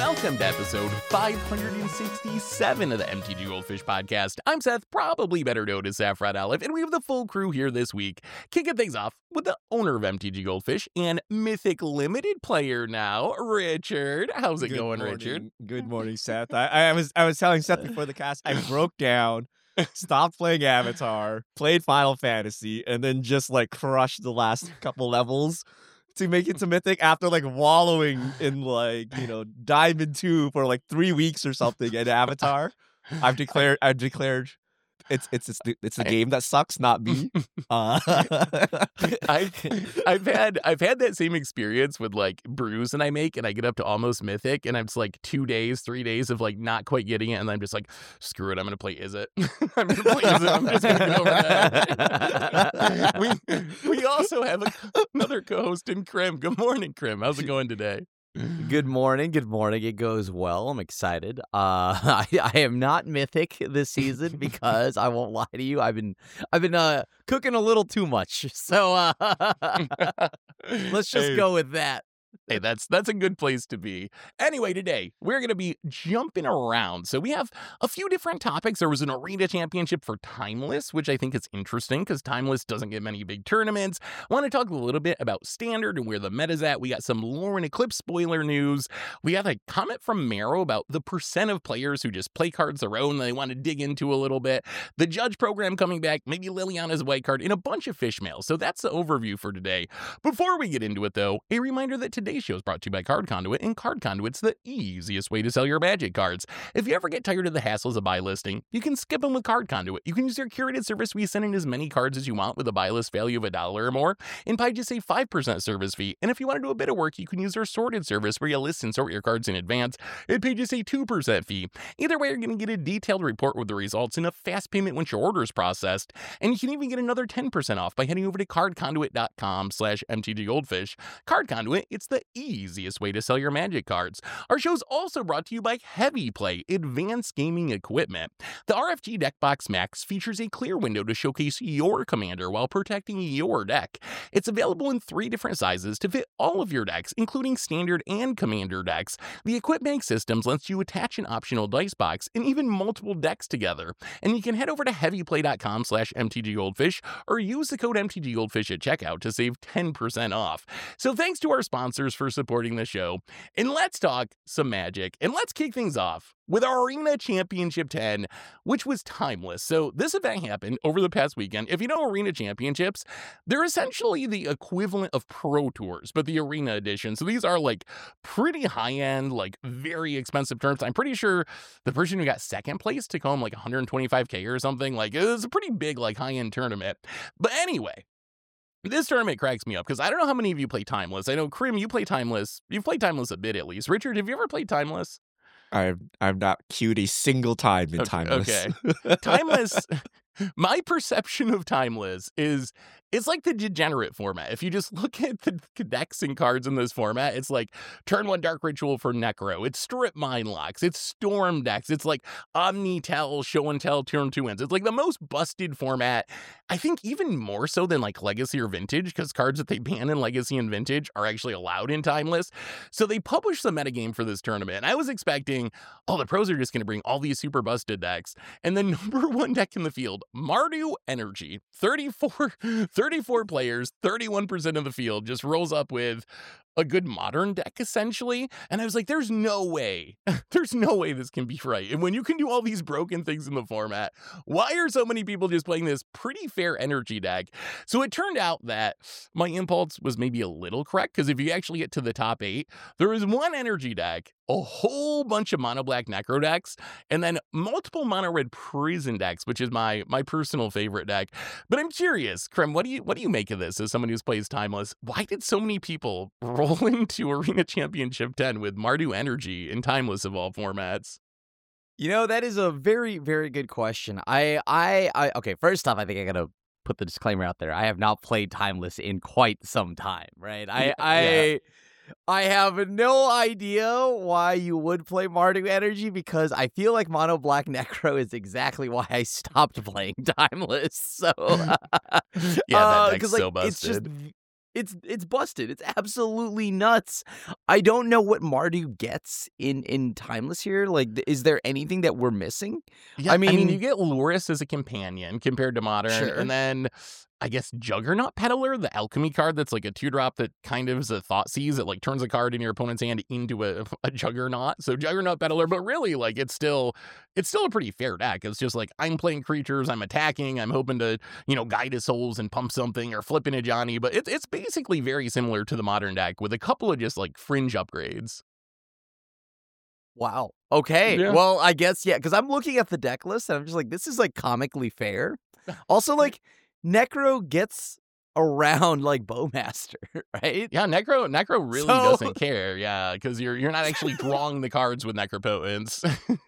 welcome to episode 567 of the MTG Goldfish podcast. I'm Seth, probably better known as Saffron Olive, and we have the full crew here this week, kicking things off with the owner of MTG Goldfish and Mythic Limited player now, Richard. How's it going, Richard? Good morning, Seth. I was telling Seth before the cast, I broke down, stopped playing Avatar, played Final Fantasy, and then just like crushed the last couple levels to make it to Mythic after like wallowing in like, Diamond 2 for like 3 weeks or something in Avatar. I've declared it's the game that sucks, not me. I've had that same experience with like brews that I make, and I get up to almost Mythic, and it's like 2 days, 3 days of like not quite getting it, and I'm just like, screw it, I'm gonna play Is It. I'm gonna play Is It. I'm just gonna get over that. we also have another co-host in Krim. Good morning, Krim. How's it going today? Good morning. It goes well. I'm excited. I am not Mythic this season because I won't lie to you. I've been cooking a little too much. So let's just go with that. Hey, that's a good place to be. Anyway, today we're going to be jumping around. So we have a few different topics. There was an arena championship for Timeless, which I think is interesting because Timeless doesn't get many big tournaments. I want to talk a little bit about Standard and where the meta's at. We got some Lore and Eclipse spoiler news. We have a comment from Marrow about the percent of players who just play cards their own that they want to dig into a little bit. The Judge program coming back, maybe Liliana's white card, and a bunch of fish mail. So that's the overview for today. Before we get into it, though, a reminder that today's show is brought to you by Card Conduit, and Card Conduit's the easiest way to sell your Magic cards. If you ever get tired of the hassles of buy listing, you can skip them with Card Conduit. You can use their curated service where you send in as many cards as you want with a buy list value of $1 or more, and pay just a 5% service fee. And if you want to do a bit of work, you can use their sorted service where you list and sort your cards in advance and pay just a 2% fee. Either way, you're going to get a detailed report with the results and a fast payment once your order is processed, and you can even get another 10% off by heading over to cardconduit.com/mtggoldfish. Card Conduit, it's the easiest way to sell your Magic cards. Our show's also brought to you by Heavy Play, advanced gaming equipment. The RFG Deck Box Max features a clear window to showcase your commander while protecting your deck. It's available in 3 different sizes to fit all of your decks, including standard and commander decks. The Equipment Systems lets you attach an optional dice box and even multiple decks together. And you can head over to heavyplay.com/mtggoldfish or use the code mtggoldfish at checkout to save 10% off. So thanks to our sponsors for supporting the show. And let's talk some Magic. And let's kick things off with our Arena Championship 10, which was Timeless. So this event happened over the past weekend. If you know Arena Championships, they're essentially the equivalent of Pro Tours, but the Arena edition. So these are like pretty high-end, like very expensive tournaments. I'm pretty sure the person who got second place took home like 125K or something. Like it was a pretty big, like high-end tournament. But anyway, this tournament cracks me up because I don't know how many of you play Timeless. I know, Krim, you play Timeless. You've played Timeless a bit at least. Richard, have you ever played Timeless? I've not queued a single time in Timeless. Okay. Timeless, my perception of Timeless is it's like the degenerate format. If you just look at the decks and cards in this format, it's like turn 1 Dark Ritual for Necro. It's Strip Mine Locks. It's Storm decks. It's like Omni-Tell, Show and Tell, turn 2 wins. It's like the most busted format. I think even more so than like Legacy or Vintage, because cards that they ban in Legacy and Vintage are actually allowed in Timeless. So they published the metagame for this tournament, and I was expecting, the pros are just going to bring all these super busted decks. And the number 1 deck in the field, Mardu Energy, 34 players, 31% of the field, just rolls up with a good modern deck, essentially. And I was like, there's no way this can be right. And when you can do all these broken things in the format, why are so many people just playing this pretty fair energy deck? So it turned out that my impulse was maybe a little correct, because if you actually get to the top 8, there is one energy deck, a whole bunch of mono black necro decks, and then multiple mono red prison decks, which is my personal favorite deck. But I'm curious, Krim, what do you make of this as someone who plays Timeless? Why did so many people roll into Arena Championship 10 with Mardu Energy and Timeless of all formats? That is a very, very good question. Okay, first off, I think I gotta put the disclaimer out there. I have not played Timeless in quite some time, right? I have no idea why you would play Mardu Energy, because I feel like Mono Black Necro is exactly why I stopped playing Timeless. So that deck's so busted. It's busted. It's absolutely nuts. I don't know what Mardu gets in Timeless here. Like, is there anything that we're missing? Yeah, I mean, you get Loris as a companion compared to Modern, Sure. and then I guess Juggernaut Peddler, the alchemy card that's like a 2-drop that kind of is a thought seize. It like turns a card in your opponent's hand into a Juggernaut. So Juggernaut Peddler, but really like it's still a pretty fair deck. It's just like I'm playing creatures, I'm attacking, I'm hoping to, guide his souls and pump something or flipping a Johnny. But it's basically very similar to the Modern deck with a couple of just like fringe upgrades. wow. Okay. Yeah. Well, I guess, yeah, because I'm looking at the deck list and I'm just like, this is like comically fair. Also, like, Necro gets around like Bowmaster, right? Yeah, Necro really So- doesn't care. Yeah, because you're not actually drawing the cards with Necropotence.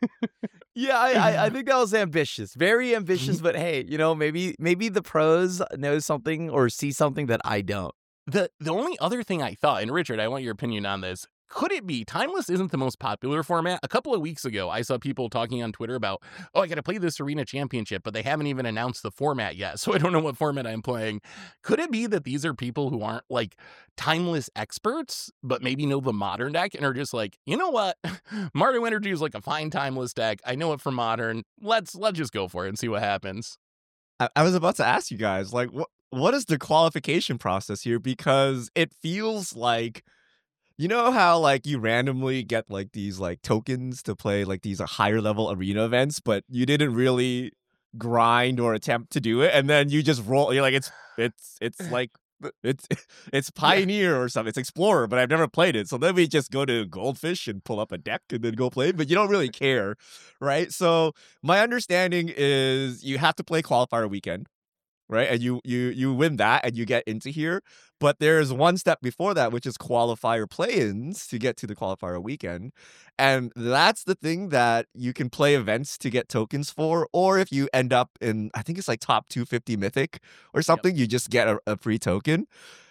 Yeah, I think that was ambitious, very ambitious. But hey, maybe the pros know something or see something that I don't. The only other thing I thought, and Richard, I want your opinion on this. Could it be Timeless isn't the most popular format? A couple of weeks ago, I saw people talking on Twitter about, I got to play this Arena Championship, but they haven't even announced the format yet, so I don't know what format I'm playing. Could it be that these are people who aren't like Timeless experts, but maybe know the Modern deck and are just like, you know what? Mardu Energy is like a fine Timeless deck. I know it from Modern. Let's just go for it and see what happens. I was about to ask you guys, like, what is the qualification process here? Because it feels like, you know how like you randomly get like these like tokens to play like these higher level arena events, but you didn't really grind or attempt to do it, and then you just roll. You're like, it's like it's Pioneer or something. It's Explorer, but I've never played it. So then we just go to Goldfish and pull up a deck and then go play it, but you don't really care, right? So my understanding is you have to play qualifier weekend, right? And you win that and you get into here. But there's one step before that, which is qualifier play-ins to get to the qualifier weekend. And that's the thing that you can play events to get tokens for. Or if you end up in, I think it's like top 250 Mythic or something, you just get a free token.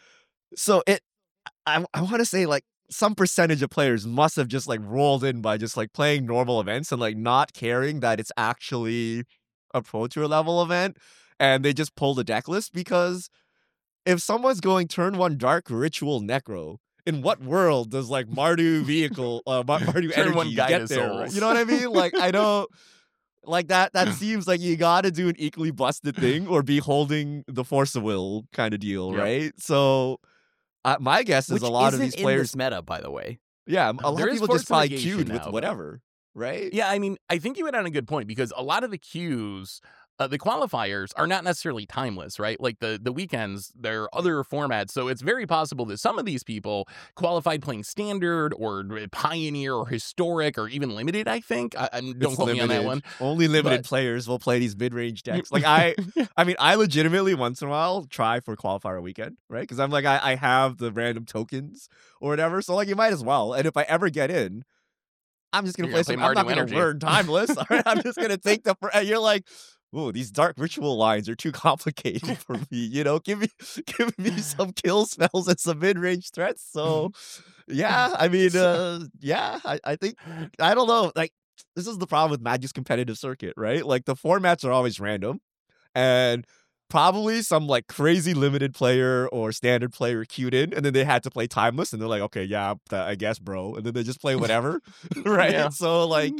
So I want to say like some percentage of players must have just like rolled in by just like playing normal events and like not caring that it's actually a Pro Tour level event. And they just pull the deck list, because if someone's going turn 1 Dark Ritual Necro, in what world does like Mardu vehicle, Mardu Turn 1 energy Guide get of there? Souls. You know what I mean? Like, I don't like that. That seems like you got to do an equally busted thing or be holding the Force of Will kind of deal, Yep. right? So my guess is Which a lot of isn't these in players, this meta, by the way. yeah, a lot There of is people just force probably negation queued now, with though. whatever, right? Yeah, I mean, I think you hit on a good point, because a lot of the queues, the qualifiers are not necessarily timeless, right? Like the weekends, there are other formats. So it's very possible that some of these people qualified playing standard or Pioneer or historic or even limited, I think. Don't It's quote me on that limited. one. Only limited But- players will play these mid-range decks. Like I mean, I legitimately once in a while try for qualifier weekend, right? Because I'm like, I have the random tokens or whatever. So like, you might as well. And if I ever get in, I'm just gonna You're play gonna some. play I'm not Mardu gonna Energy. learn Timeless. All right? I'm just gonna take the. And you're like, ooh, these dark ritual lines are too complicated for me. You know, give me some kill spells and some mid-range threats. So, yeah, I mean, yeah, I think I don't know. Like, this is the problem with Magic's competitive circuit, right? Like, the formats are always random, and probably some like crazy limited player or standard player queued in, and then they had to play Timeless, and they're like, okay, yeah, I guess, bro, and then they just play whatever, right? Yeah. So like,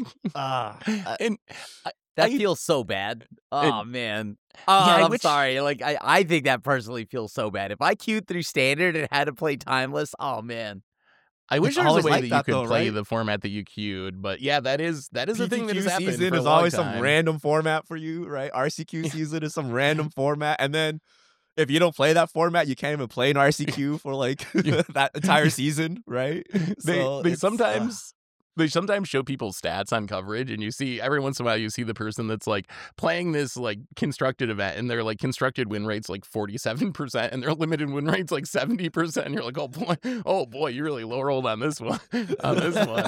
And That I- feels so bad. Oh man. I I'm wish- sorry. Like I think that personally feels so bad. If I queued through standard and had to play timeless, oh man. I wish It's there was always a way like that you that, could though, play right? the format that you queued, but yeah, that is a thing that has PTQ happened season for a is long always time. some random format for you, right? RCQ season is some random format, and then if you don't play that format, you can't even play an RCQ for like that entire season, right? So They it's, sometimes show people's stats on coverage, and you see every once in a while you see the person that's like playing this like constructed event, and their like constructed win rates like 47%, and their limited win rates like 70%. And you're like, oh boy, you really low rolled on this one.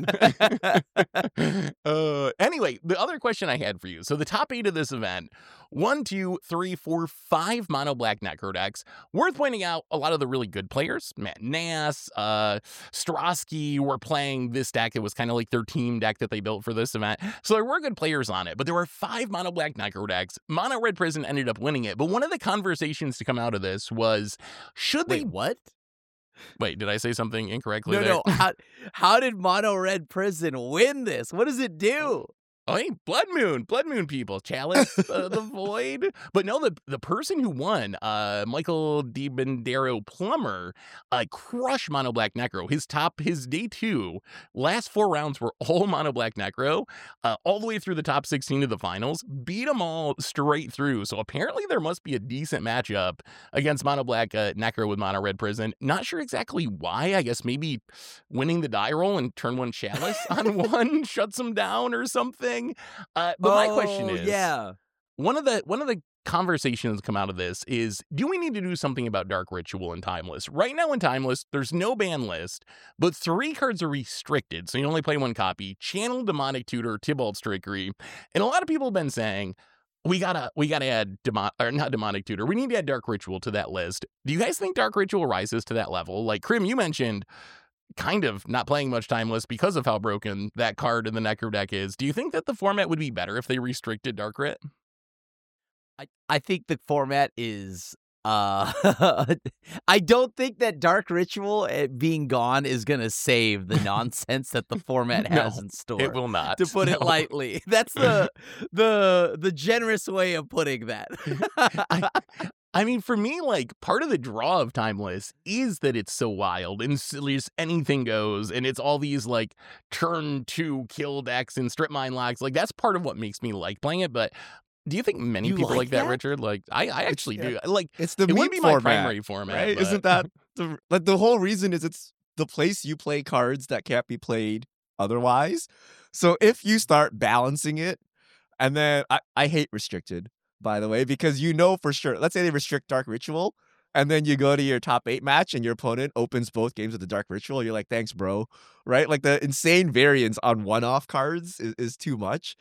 Anyway, the other question I had for you. So the top 8 of this event 1, 2, 3, 4, 5 mono black Necro decks. Worth pointing out, a lot of the really good players, Matt Nass, Strosky, were playing this deck. It was kind of like their team deck that they built for this event. So there were good players on it, but there were 5 mono black Necro decks. Mono red Prison ended up winning it. But one of the conversations to come out of this was, should they... Wait, what? Wait, did I say something incorrectly there? No. How did Mono Red Prison win this? What does it do? Oh, hey, Blood Moon people, Chalice, the Void. But no, the person who won, Michael DiBendero Plumber, crushed Mono Black Necro. His day 2, last 4 rounds were all Mono Black Necro, all the way through the top 16 of the finals, beat them all straight through. So apparently there must be a decent matchup against Mono Black Necro with Mono Red Prison. Not sure exactly why. I guess maybe winning the die roll and turn 1 Chalice on 1 shuts them down or something. But my question is, one of the conversations come out of this is, do we need to do something about Dark Ritual and Timeless? Right now in Timeless, there's no ban list, but 3 cards are restricted, so you only play 1 copy: Channel, Demonic Tutor, Tybalt Trickery. And a lot of people have been saying, we gotta add not Demonic Tutor. We need to add Dark Ritual to that list. Do you guys think Dark Ritual rises to that level? Like, Krim, you mentioned kind of not playing much Timeless because of how broken that card in the Necro deck is. Do you think that the format would be better if they restricted Dark Rit? I think the format is I don't think that Dark Ritual being gone is gonna save the nonsense that the format has in store. It will not, to put it lightly. That's the generous way of putting that. I mean, for me, like, part of the draw of Timeless is that it's so wild and just anything goes, and it's all these, like, turn 2 kill decks and strip mine locks. Like, that's part of what makes me like playing it, but do you think many people like that, Richard? Like, I actually do. Like, it's the it meme would be format, my primary format, right? But... Isn't that the whole reason is it's the place you play cards that can't be played otherwise. So if you start balancing it, and then I hate restricted, by the way, because you know for sure, let's say they restrict Dark Ritual, and then you go to your top 8 match and your opponent opens both games with the Dark Ritual, you're like, thanks, bro. Right? Like, the insane variance on one-off cards is too much.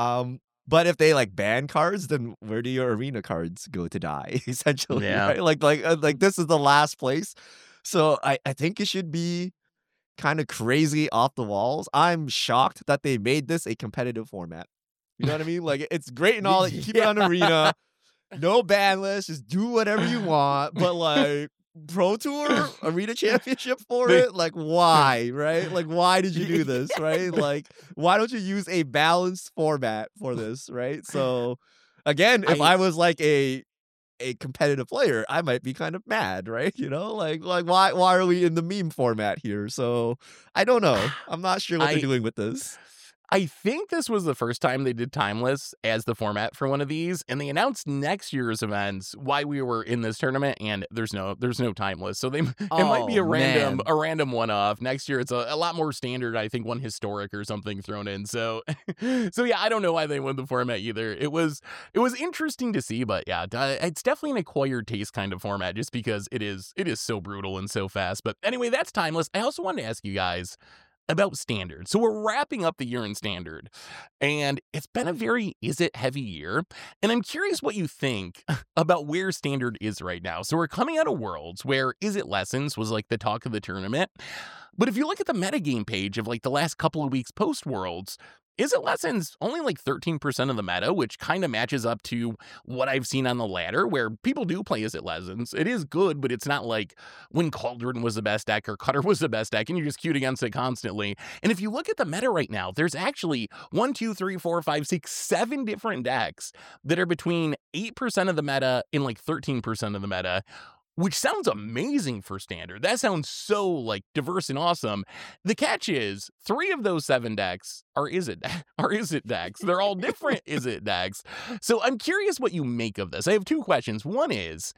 But if they, like, ban cards, then where do your arena cards go to die, essentially? Yeah. Right? Like this is the last place. So I think it should be kind of crazy off the walls. I'm shocked that they made this a competitive format. You know what I mean? Like, it's great and all that you keep it on arena, no ban list, just do whatever you want. But, like, Pro Tour, Arena Championship for it? Like, why, right? Like, why did you do this, right? Like, why don't you use a balanced format for this, right? So, again, if I was, like, a competitive player, I might be kind of mad, right? You know, like why are we in the meme format here? So, I don't know. I'm not sure what they're doing with this. I think this was the first time they did Timeless as the format for one of these, and they announced next year's events why we were in this tournament, and there's no Timeless, so it might be a random one-off. Next year it's a lot more standard. I think 1 historic or something thrown in. So yeah, I don't know why they went the format either. It was interesting to see, but yeah, it's definitely an acquired taste kind of format just because it is so brutal and so fast. But anyway, that's Timeless. I also wanted to ask you guys about Standard. So we're wrapping up the year in Standard, and it's been a very heavy year, and I'm curious what you think about where Standard is right now. So we're coming out of Worlds, where Is It Lessons was like the talk of the tournament, but if you look at the metagame page of like the last couple of weeks post-Worlds, Is It Lessons only like 13% of the meta, which kind of matches up to what I've seen on the ladder, where people do play Is It Lessons. It is good, but it's not like when Cauldron was the best deck or Cutter was the best deck, and you just queued against it constantly. And if you look at the meta right now, there's actually 1, 2, 3, 4, 5, 6, 7 different decks that are between 8% of the meta and like 13% of the meta, which sounds amazing for Standard. That sounds so, like, diverse and awesome. The catch is 3 of those 7 decks are Is It decks. They're all different Is It decks. So I'm curious what you make of this. I have 2 questions. One is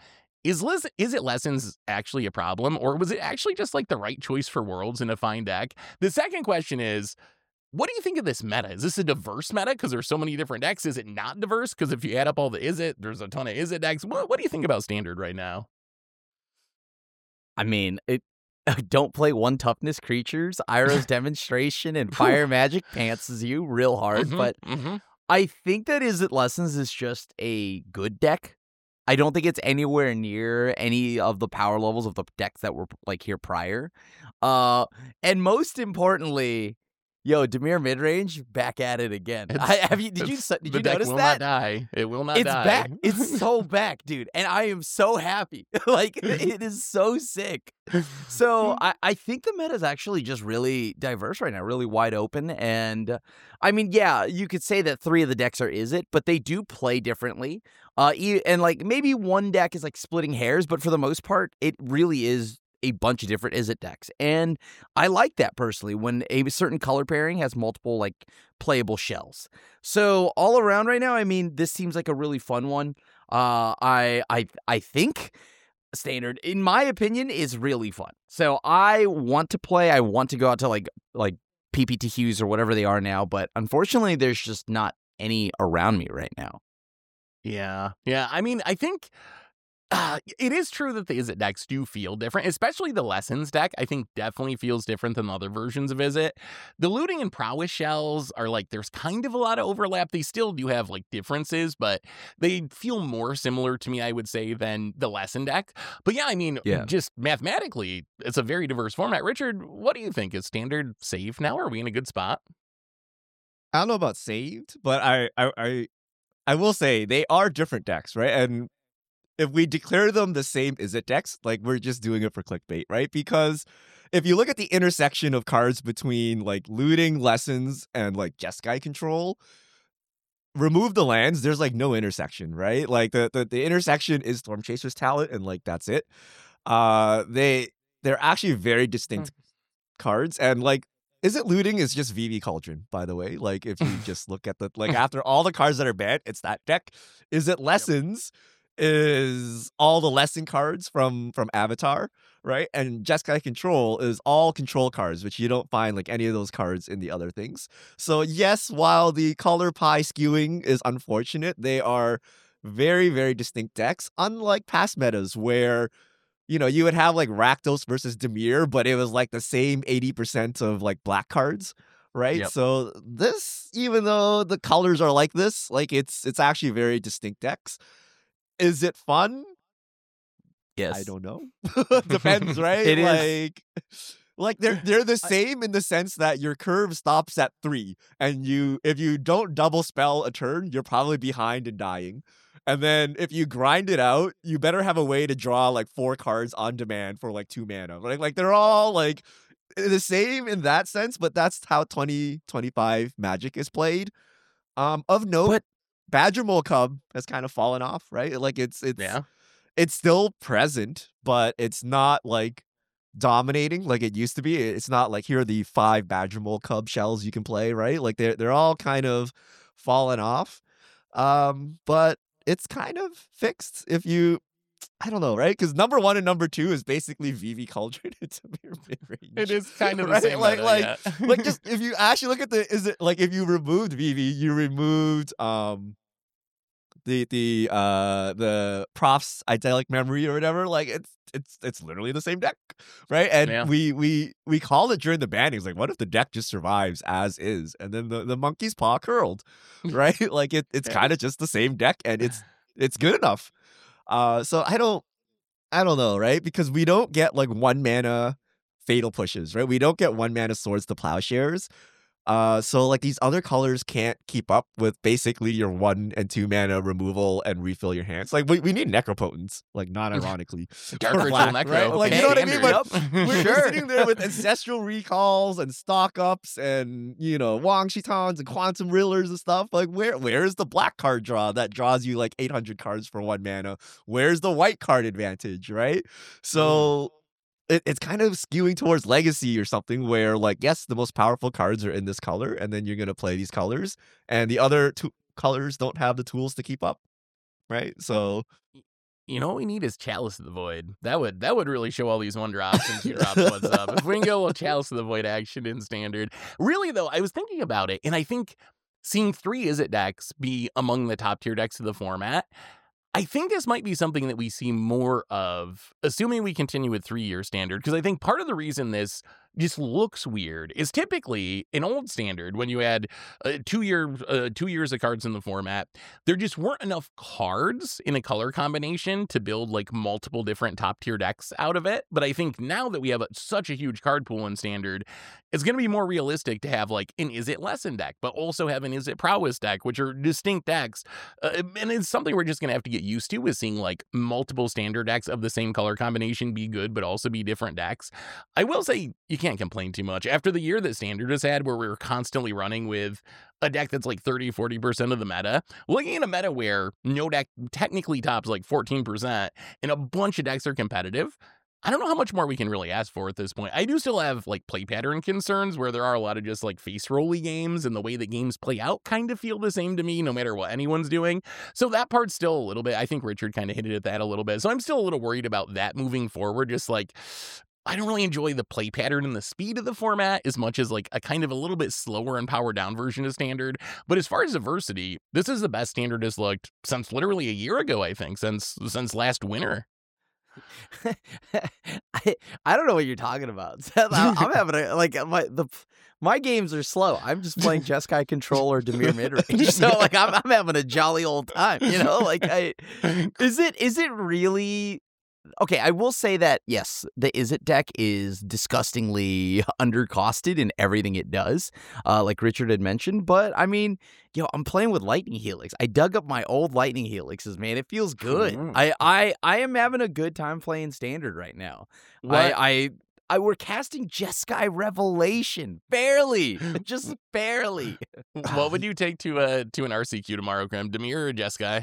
It Lessons actually a problem, or was it actually just like the right choice for Worlds and a fine deck? The second question is, what do you think of this meta? Is this a diverse meta because there's so many different decks? Is it not diverse? Because if you add up all the Is It, there's a ton of Is It decks. What do you think about Standard right now? I mean, don't play 1 toughness creatures. Iroh's Demonstration and Fire Magic pantses you real hard, but I think that Izzet Lessons is just a good deck. I don't think it's anywhere near any of the power levels of the decks that were like here prior. And most importantly, yo, Dimir midrange back at it again. Did you the deck notice will that? not die. It will not It's die. back. It's so back, dude. And I am so happy. Like, it is so sick. So I think the meta is actually just really diverse right now, really wide open. And I mean, yeah, you could say that 3 of the decks are Izzet, but they do play differently. And like maybe one deck is like splitting hairs, but for the most part, it really is a bunch of different Izzet decks. And I like that personally when a certain color pairing has multiple like playable shells. So all around right now, I mean, this seems like a really fun one. I think Standard, in my opinion, is really fun. So I want to play. I want to go out to like PPTQs or whatever they are now, but unfortunately, there's just not any around me right now. Yeah. I mean, I think it is true that the Izzet decks do feel different, especially the Lessons deck. I think definitely feels different than the other versions of Izzet. The looting and prowess shells are like, there's kind of a lot of overlap. They still do have like differences, but they feel more similar to me, I would say, than the Lesson deck. But yeah, I mean, just mathematically, it's a very diverse format. Richard, what do you think? Is Standard safe now? Are we in a good spot? I don't know about saved, but I will say they are different decks, right? And if we declare them the same Izzet decks, like we're just doing it for clickbait, right? Because if you look at the intersection of cards between like looting, Lessons, and like Jeskai control, remove the lands, there's like no intersection, right? Like the intersection is Stormchaser's talent, and like that's it. They're actually very distinct cards, and like Izzet looting is just VV Cauldron, by the way. Like if you just look at the like after all the cards that are banned, it's that deck. Izzet Lessons is all the lesson cards from Avatar, right? And Jeskai Control is all control cards, which you don't find like any of those cards in the other things. So yes, while the color pie skewing is unfortunate, they are very, very distinct decks, unlike past metas where, you know, you would have like Rakdos versus Dimir, but it was like the same 80% of like black cards, right? Yep. So this, even though the colors are like this, like it's actually very distinct decks. Is it fun? Yes. I don't know. Depends, right? It is. Like they're the same in the sense that your curve stops at 3, and if you don't double spell a turn, you're probably behind and dying. And then if you grind it out, you better have a way to draw like 4 cards on demand for like 2 mana. Like they're all like the same in that sense, but that's how 2025 Magic is played. Of note, Badger Mole Cub has kind of fallen off, right? Like it's still present, but it's not like dominating like it used to be. It's not like here are the 5 Badger Mole Cub shells you can play, right? Like they're all kind of fallen off. But it's kind of fixed if you, I don't know, right? Because number 1 and number 2 is basically VV Cauldron. It's a mere mid-range. It is kind of the right? same. Like just if you actually look at if you removed VV, you removed the Prof's idyllic memory or whatever, like it's literally the same deck, right? And we called it during the banning. It's like, what if the deck just survives as is, and then the monkey's paw curled, right? Like it's kind of just the same deck, and it's good enough. So I don't know, right? Because we don't get like 1 mana fatal pushes, right? We don't get 1 mana Swords to Plowshares. So like these other colors can't keep up with basically your 1 and 2 mana removal and refill your hands. Like we need Necropotence, like not ironically. Dark Ritual Necro, right? Like you know what I mean? But We're sitting there with Ancestral Recalls and Stock Ups and, you know, Wang Shitans and Quantum Rillers and stuff. Like where's the black card draw that draws you like 800 cards for 1 mana? Where's the white card advantage, right? So it's kind of skewing towards Legacy or something where, like, yes, the most powerful cards are in this color, and then you're going to play these colors, and the other 2 colors don't have the tools to keep up, right? So, you know what we need is Chalice of the Void. That would really show all these 1-drops and 2-drops what's up. If we can go with Chalice of the Void action in Standard. Really, though, I was thinking about it, and I think seeing 3 Izzet decks be among the top tier decks of the format, I think this might be something that we see more of, assuming we continue with 3-year Standard, because I think part of the reason this just looks weird is typically in old standard when you had 2 years of cards in the format, there just weren't enough cards in a color combination to build like multiple different top tier decks out of it. But I think now that we have such a huge card pool in standard, it's going to be more realistic to have like an Is It Lesson deck, but also have an Is It Prowess deck, which are distinct decks. And it's something we're just going to have to get used to, is seeing like multiple standard decks of the same color combination be good, but also be different decks. I will say you can't complain too much. After the year that standard has had, where we were constantly running with a deck that's like 30-40% of the meta, looking at a meta where no deck technically tops like 14% and a bunch of decks are competitive, I don't know how much more we can really ask for at this point. I do still have like play pattern concerns where there are a lot of just like face rolly games, and the way that games play out kind of feel the same to me no matter what anyone's doing. So that part's still a little bit, I think Richard kind of hinted at that a little bit. So I'm still a little worried about that moving forward. Just like, I don't really enjoy the play pattern and the speed of the format as much as like a kind of a little bit slower and powered down version of standard. But as far as diversity, this is the best standard has looked since literally a year ago, I think, since last winter. I don't know what you're talking about. I'm having a like my games are slow. I'm just playing Jeskai Control or Dimir Midrange, so like I'm having a jolly old time. You know, like is it really? Okay, I will say that, yes, the Is It deck is disgustingly undercosted in everything it does, like Richard had mentioned. But, I mean, I'm playing with Lightning Helix. I dug up my old Lightning Helixes, man. It feels good. I am having a good time playing Standard right now. We're casting Jeskai Revelation. Barely. Just barely. What would you take to an RCQ tomorrow, Grim? Dimir or Jeskai?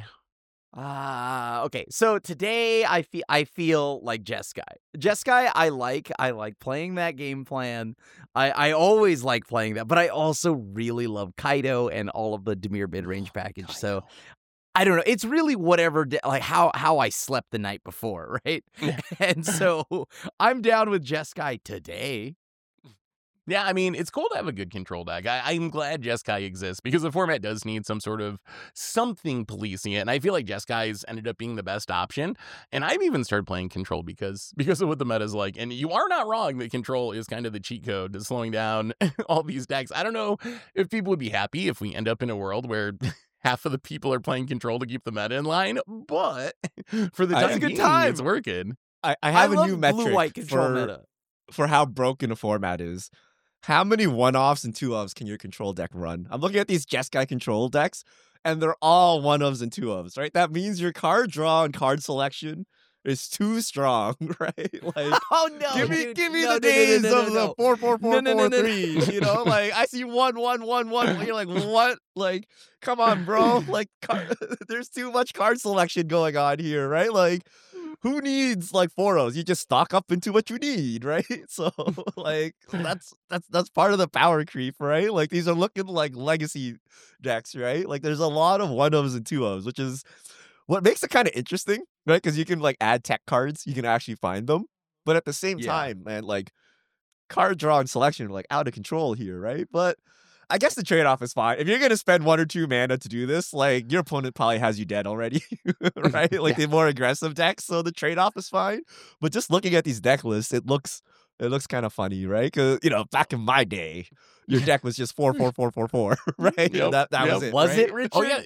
Okay. So today I feel like Jeskai. Jeskai I like playing that game plan. I always like playing that, but I also really love Kaido and all of the Dimir Midrange package. So I don't know. It's really whatever, like how I slept the night before, right? And so I'm down with Jeskai today. Yeah, I mean, it's cool to have a good control deck. I'm glad Jeskai exists because the format does need some sort of something policing it. And I feel like Jeskai's ended up being the best option. And I've even started playing control because of what the meta's like. And you are not wrong that control is kind of the cheat code to slowing down all these decks. I don't know if people would be happy if we end up in a world where half of the people are playing control to keep the meta in line. But for the time being, it's working. I have a new metric blue-white control meta for how broken a format is. How many 1-offs and 2-offs can your control deck run? I'm looking at these Jeskai control decks, and they're all 1-offs and 2-offs, right? That means your card draw and card selection is too strong, right? Like, oh no, give me the days of the 4-4-4-4-3. You know, like I see 1-1-1-1. You're like, what? Like, come on, bro. Like, there's too much card selection going on here, right? Like, who needs like 4-0s? You just stock up into what you need, right? So like that's part of the power creep, right? Like these are looking like legacy decks, right? Like there's a lot of 1-0s and 2-0s, which is what makes it kind of interesting, right? Because you can like add tech cards, you can actually find them, but at the same time, man, like card draw and selection are like out of control here, right? But I guess the trade-off is fine. If you're going to spend 1 or 2 mana to do this, like, your opponent probably has you dead already, right? Like, the more aggressive decks, so the trade-off is fine. But just looking at these deck lists, it looks kind of funny, right? Because, back in my day, your deck was just 4-4-4-4-4, right? Yep. That was it, Was right? it, Richard? Oh, yeah.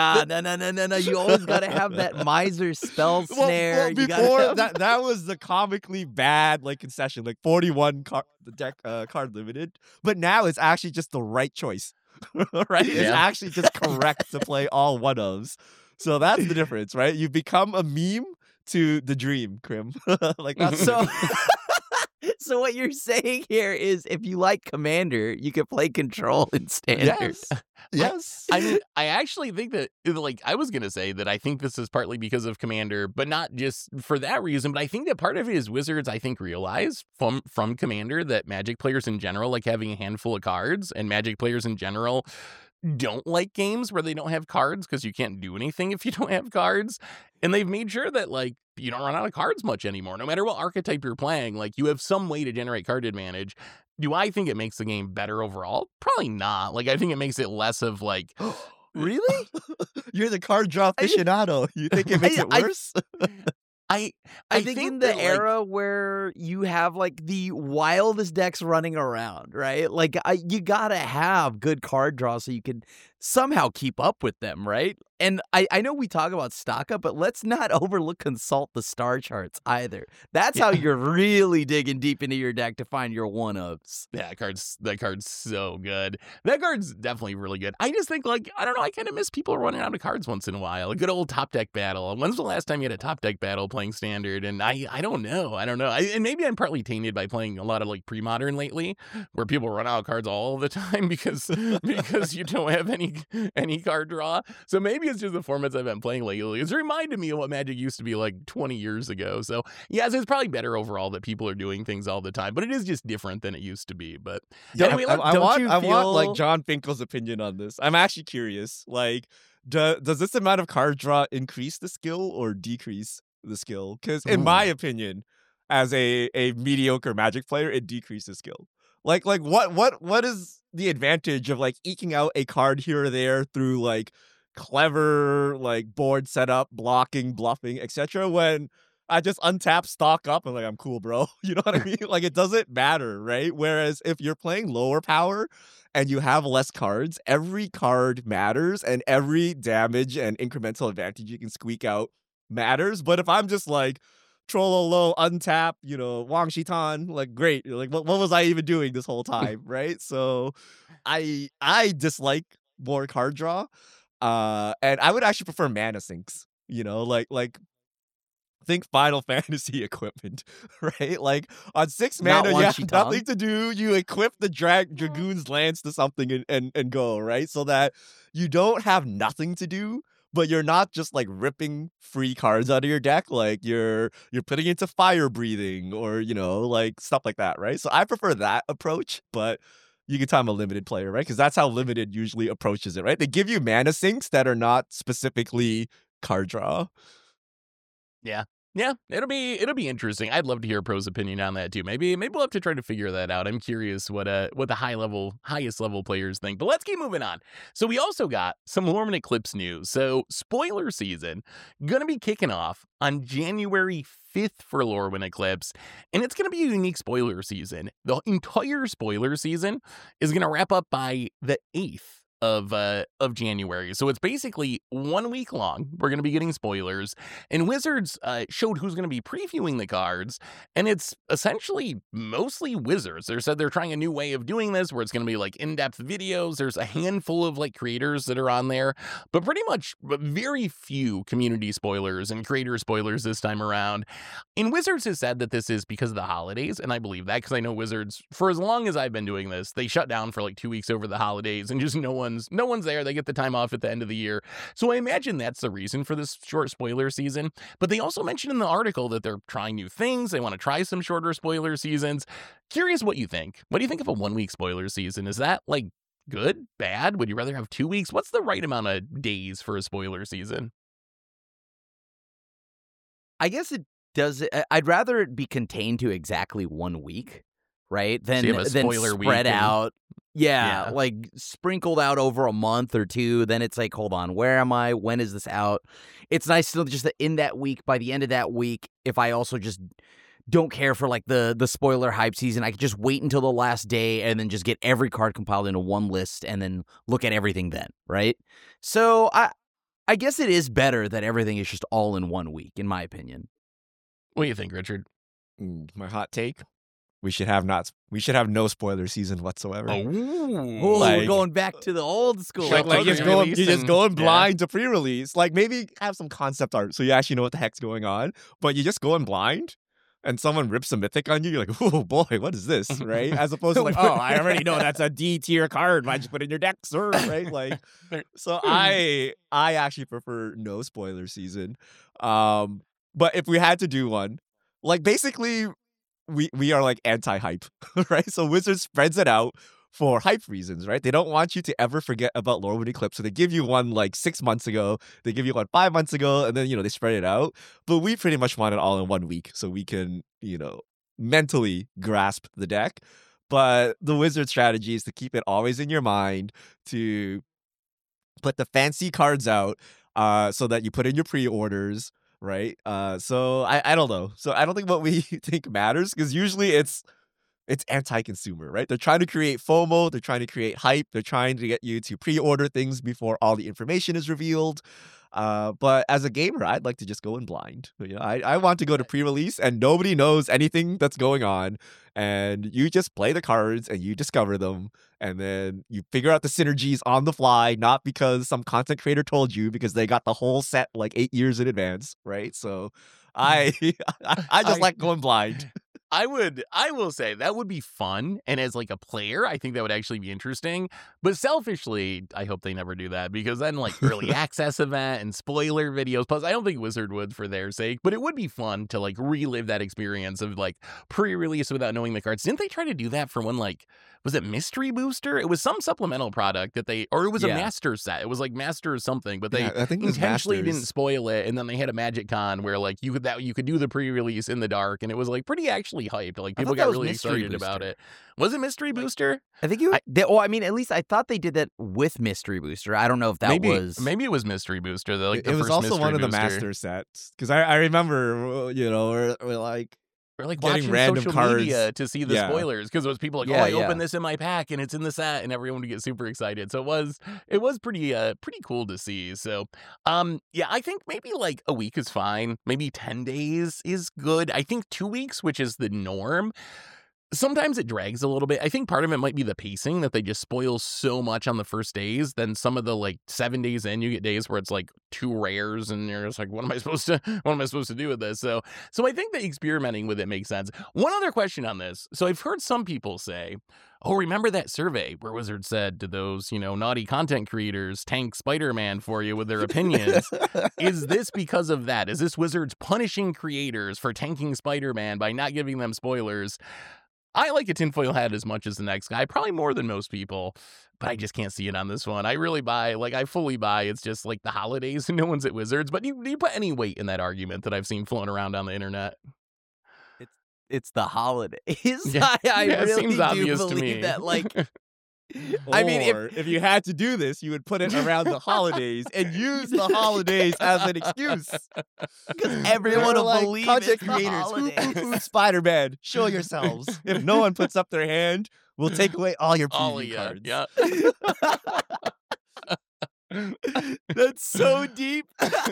No. You always got to have that miser spell snare. Well, before, that was the comically bad, like, concession, like 41 the deck card limited. But now it's actually just the right choice, right? Yeah. It's actually just correct to play all 1-ofs. So that's the difference, right? You become a meme to the dream, Krim. Like, that's So... So what you're saying here is if you like Commander, you can play Control in Standard. Yes. I mean, I actually think that, like, I was going to say that I think this is partly because of Commander, but not just for that reason. But I think that part of it is Wizards, I think, realize from Commander that Magic players in general like having a handful of cards, and Magic players in general don't like games where they don't have cards because you can't do anything if you don't have cards. And they've made sure that, like, you don't run out of cards much anymore. No matter what archetype you're playing, like, you have some way to generate card advantage. Do I think it makes the game better overall? Probably not. Like, I think it makes it less of, like... Really? You're the card draw aficionado. You think it makes it worse? I I think in the that, like, era where you have like the wildest decks running around, right? Like you gotta have good card draws so you can somehow keep up with them, right? And I know we talk about stock up, but let's not overlook consult the star charts either. That's how you're really digging deep into your deck to find your one ups. Yeah, that card's so good. That card's definitely really good. I just think, like, I don't know, I kind of miss people running out of cards once in a while. A good old top deck battle. When's the last time you had a top deck battle playing Standard? And I don't know. And maybe I'm partly tainted by playing a lot of like pre-modern lately, where people run out of cards all the time because you don't have any card draw. So maybe it's just the formats I've been playing lately. It's reminded me of what Magic used to be like 20 years ago. So yes, it's probably better overall that people are doing things all the time, but it is just different than it used to be. But anyway, I want like John Finkel's opinion on this. I'm actually curious. Like, does this amount of card draw increase the skill or decrease the skill? Because in my opinion, as a mediocre Magic player, it decreases skill. Like what is the advantage of like eking out a card here or there through like clever like board setup, blocking, bluffing, etc. when I just untap, stock up, and like I'm cool, bro. You know what I mean? Like it doesn't matter, right? Whereas if you're playing lower power and you have less cards, every card matters, and every damage and incremental advantage you can squeak out matters. But if I'm just like Trollolo, untap, Wang Shitan, like great. Like what was I even doing this whole time, right? So I dislike more card draw. And I would actually prefer mana sinks, like think Final Fantasy equipment, right? Like on 6 mana, you have nothing to do. You equip the Dragoon's Lance to something and go, right? So that you don't have nothing to do, but you're not just like ripping free cards out of your deck. Like you're putting into fire breathing or, like stuff like that, right? So I prefer that approach, but you can tell I'm a limited player, right? Because that's how limited usually approaches it, right? They give you mana sinks that are not specifically card draw. Yeah, it'll be interesting. I'd love to hear Pro's opinion on that too. Maybe we'll have to try to figure that out. I'm curious what the highest level players think. But let's keep moving on. So we also got some Lorwyn Eclipse news. So spoiler season gonna be kicking off on January 5th for Lorwyn Eclipse, and it's gonna be a unique spoiler season. The entire spoiler season is gonna wrap up by the 8th of January. So it's basically 1 week long. We're going to be getting spoilers, and Wizards showed who's going to be previewing the cards, and it's essentially mostly Wizards. They said they're trying a new way of doing this where it's going to be like in-depth videos. There's a handful of like creators that are on there, but pretty much very few community spoilers and creator spoilers this time around. And Wizards has said that this is because of the holidays, and I believe that because I know Wizards, for as long as I've been doing this, they shut down for like 2 weeks over the holidays, and just no one's there. They get the time off at the end of the year. So I imagine that's the reason for this short spoiler season. But they also mentioned in the article that they're trying new things. They want to try some shorter spoiler seasons. Curious what you think. What do you think of a 1 week spoiler season? Is that like good, bad? Would you rather have 2 weeks? What's the right amount of days for a spoiler season? I guess it does. I'd rather it be contained to exactly 1 week, right? Than spread out. Yeah, like sprinkled out over a month or two. Then it's like, hold on, where am I? When is this out? It's nice to just in that week, by the end of that week, if I also just don't care for like the spoiler hype season, I could just wait until the last day and then just get every card compiled into one list and then look at everything then, right? So I guess it is better that everything is just all in 1 week, in my opinion. What do you think, Richard? My hot take: we should have no spoiler season whatsoever. We're going back to the old school. Like you're just going blind to pre-release. Like maybe have some concept art so you actually know what the heck's going on, but you just going blind. And someone rips a mythic on you, you're like, oh boy, what is this, right? As opposed to like, oh, I already know that's a D tier card. Why'd you put it in your deck, sir? Right? Like, so I actually prefer no spoiler season. But if we had to do one, like basically we are like anti-hype, right? So Wizards spreads it out for hype reasons, right? They don't want you to ever forget about Lorwyn Eclipse. So they give you one like 6 months ago, they give you one 5 months ago, and then, they spread it out. But we pretty much want it all in 1 week so we can, mentally grasp the deck. But the Wizard strategy is to keep it always in your mind, to put the fancy cards out so that you put in your pre-orders. right? So I don't know. So I don't think what we think matters, because usually it's anti-consumer, right? They're trying to create FOMO, they're trying to create hype, they're trying to get you to pre-order things before all the information is revealed. But as a gamer, I'd like to just go in blind. I want to go to pre-release and nobody knows anything that's going on, and you just play the cards and you discover them, and then you figure out the synergies on the fly, not because some content creator told you, because they got the whole set like 8 years in advance, right? So I I just like going blind. I will say that would be fun, and as like a player, I think that would actually be interesting. But selfishly, I hope they never do that, because then like early access event and spoiler videos. Plus, I don't think Wizard would for their sake, but it would be fun to like relive that experience of like pre-release without knowing the cards. Didn't they try to do that for one, like, was it Mystery Booster? It was some supplemental product that or it was a master set. It was like master or something, but they I think it was intentionally Masters. didn't spoil it. And then they had a Magic Con where like you could do the pre-release in the dark, and it was like pretty actually hyped. Like I people thought that got was really Mystery excited about Booster. it. Was it Mystery Booster? I think you. I mean, at least I thought they did that with Mystery Booster. I don't know if that maybe it was Mystery Booster. Like It the was first also Mystery one of the Booster. master sets, because I remember, we're like Or like getting watching random social cards. media to see the Yeah. spoilers, because it was people like, Yeah, I yeah. opened this in my pack and it's in the set, and everyone would get super excited. So it was pretty cool to see. So yeah, I think maybe like a week is fine. Maybe 10 days is good. I think 2 weeks, which is the norm. Sometimes it drags a little bit. I think part of it might be the pacing, that they just spoil so much on the first days. Then some of the like 7 days in, you get days where it's like 2 rares, and you're just like, what am I supposed to do with this? So I think that experimenting with it makes sense. One other question on this. So I've heard some people say, oh, remember that survey where Wizard said to those, naughty content creators, tank Spider-Man for you with their opinions? Is this because of that? Is this Wizards punishing creators for tanking Spider-Man by not giving them spoilers? I like a tinfoil hat as much as the next guy, probably more than most people, but I just can't see it on this one. I fully buy it's just like the holidays and no one's at Wizards. But do you put any weight in that argument that I've seen floating around on the internet? It's the holidays. Yeah. I Yeah, it really seems do obvious to believe me. that. Like, Or I mean, if you had to do this, you would put it around the holidays and use the holidays as an excuse. because everyone will like, believe content it's the creators, holidays. Spider-Man, show yourselves. If no one puts up their hand, we'll take away all your Oh, preview cards. yeah. That's so deep.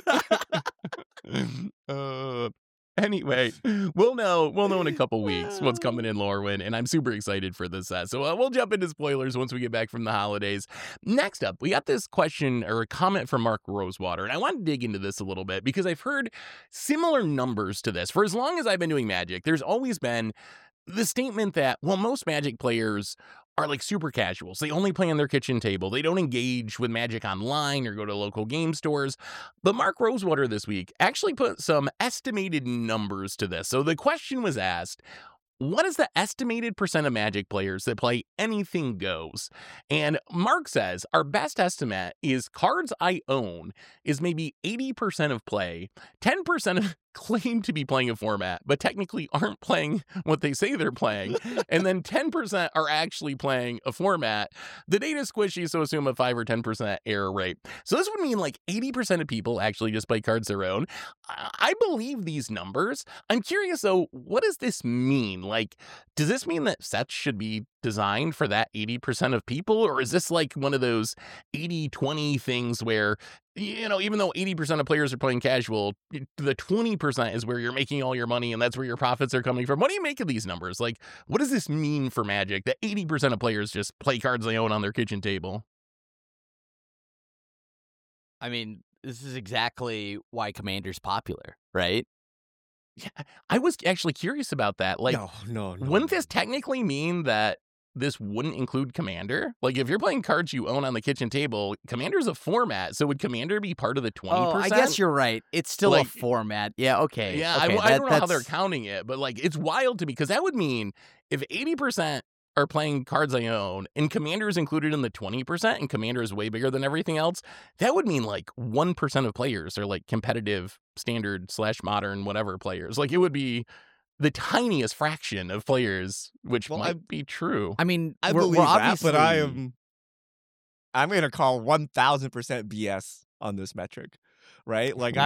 Anyway, we'll know in a couple weeks what's coming in Lorwyn, and I'm super excited for this set. So we'll jump into spoilers once we get back from the holidays. Next up, we got this question or a comment from Mark Rosewater, and I want to dig into this a little bit because I've heard similar numbers to this. For as long as I've been doing Magic, there's always been the statement that, well, most Magic players are like super casuals. They only play on their kitchen table. They don't engage with Magic online or go to local game stores. But Mark Rosewater this week actually put some estimated numbers to this. So the question was asked, what is the estimated percent of Magic players that play anything goes? And Mark says, our best estimate is cards I own is maybe 80% of play, 10% claim to be playing a format, but technically aren't playing what they say they're playing, and then 10% are actually playing a format. The data's squishy, so assume a 5 or 10% error rate. So this would mean like 80% of people actually just play cards their own. I believe these numbers. I'm curious though, what does this mean? Like, does this mean that sets should be designed for that 80% of people? Or is this like one of those 80-20 things where, even though 80% of players are playing casual, the 20% is where you're making all your money and that's where your profits are coming from? What do you make of these numbers? Like, what does this mean for Magic that 80% of players just play cards they own on their kitchen table? I mean, this is exactly why Commander's popular, right? Yeah, I was actually curious about that. Like, No. wouldn't this technically mean that this wouldn't include Commander? Like, if you're playing cards you own on the kitchen table, Commander's a format, so would Commander be part of the 20%? Oh, I guess you're right. It's still Like, a format. Yeah, okay. Yeah, okay, I don't know how they're that's- counting it, but like, it's wild to me because that would mean if 80% are playing cards I own and Commander is included in the 20% and Commander is way bigger than everything else, that would mean like 1% of players are like competitive standard / modern whatever players. Like, it would be the tiniest fraction of players, which might be true. I mean, I we're believe that, obviously, but I'm going to call 1,000% BS on this metric. right? Like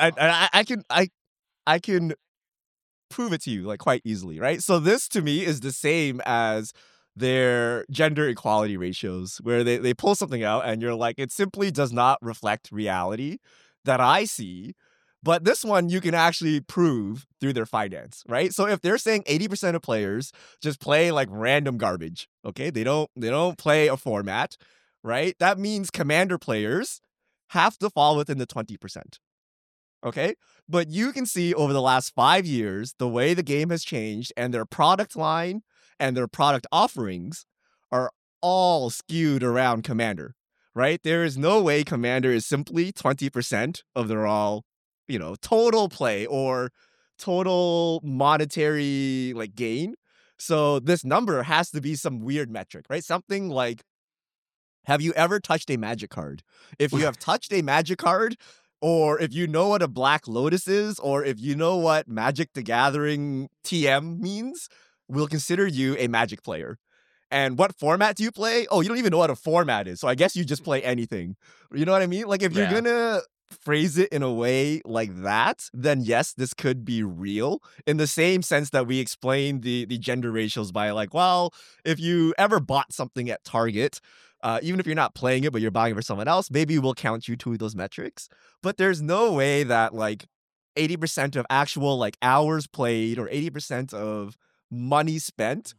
I can prove it to you like quite easily, right? So this to me is the same as their gender equality ratios, where they pull something out and you're like, it simply does not reflect reality that I see. But this one you can actually prove through their finance, right? So if they're saying 80% of players just play like random garbage, okay? They don't play a format, right? That means commander players have to fall within the 20%. Okay. But you can see over the last 5 years, the way the game has changed and their product line and their product offerings are all skewed around Commander, right? There is no way Commander is simply 20% of their all, total play or total monetary like gain. So this number has to be some weird metric, right? Something like, have you ever touched a magic card? If you have touched a magic card, or if you know what a Black Lotus is, or if you know what Magic the Gathering TM means, we'll consider you a Magic player. And what format do you play? Oh, you don't even know what a format is. So I guess you just play anything. You know what I mean? Like if you're gonna phrase it in a way like that, then yes, this could be real in the same sense that we explain the gender ratios by like, well, if you ever bought something at Target, even if you're not playing it, but you're buying it for someone else, maybe we'll count you to those metrics. But there's no way that like 80% of actual like hours played or 80% of money spent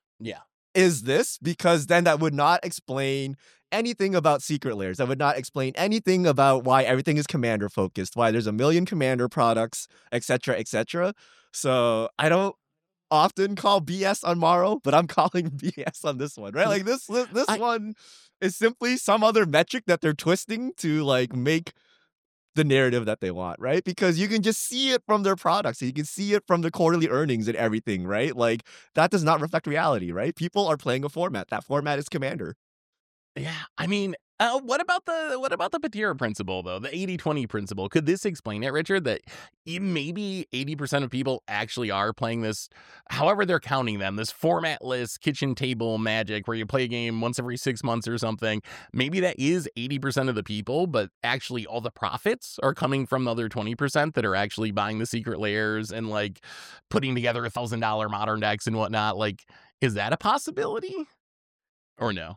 is this, because then that would not explain anything about secret layers. That would not explain anything about why everything is commander focused, why there's a million commander products, etc., etc. So I don't often call BS on Morrow, but I'm calling BS on this one, right? Like this one is simply some other metric that they're twisting to like make the narrative that they want, right? Because you can just see it from their products. You can see it from the quarterly earnings and everything, right? Like that does not reflect reality, right? People are playing a format. That format is Commander. Yeah, I mean, what about the Patira principle though? The 80-20 principle. Could this explain it, Richard? That maybe 80% of people actually are playing this, however they're counting them, this formatless kitchen table Magic where you play a game once every 6 months or something. Maybe that is 80% of the people, but actually all the profits are coming from the other 20% that are actually buying the secret layers and like putting together $1,000 modern decks and whatnot. Like, is that a possibility or no?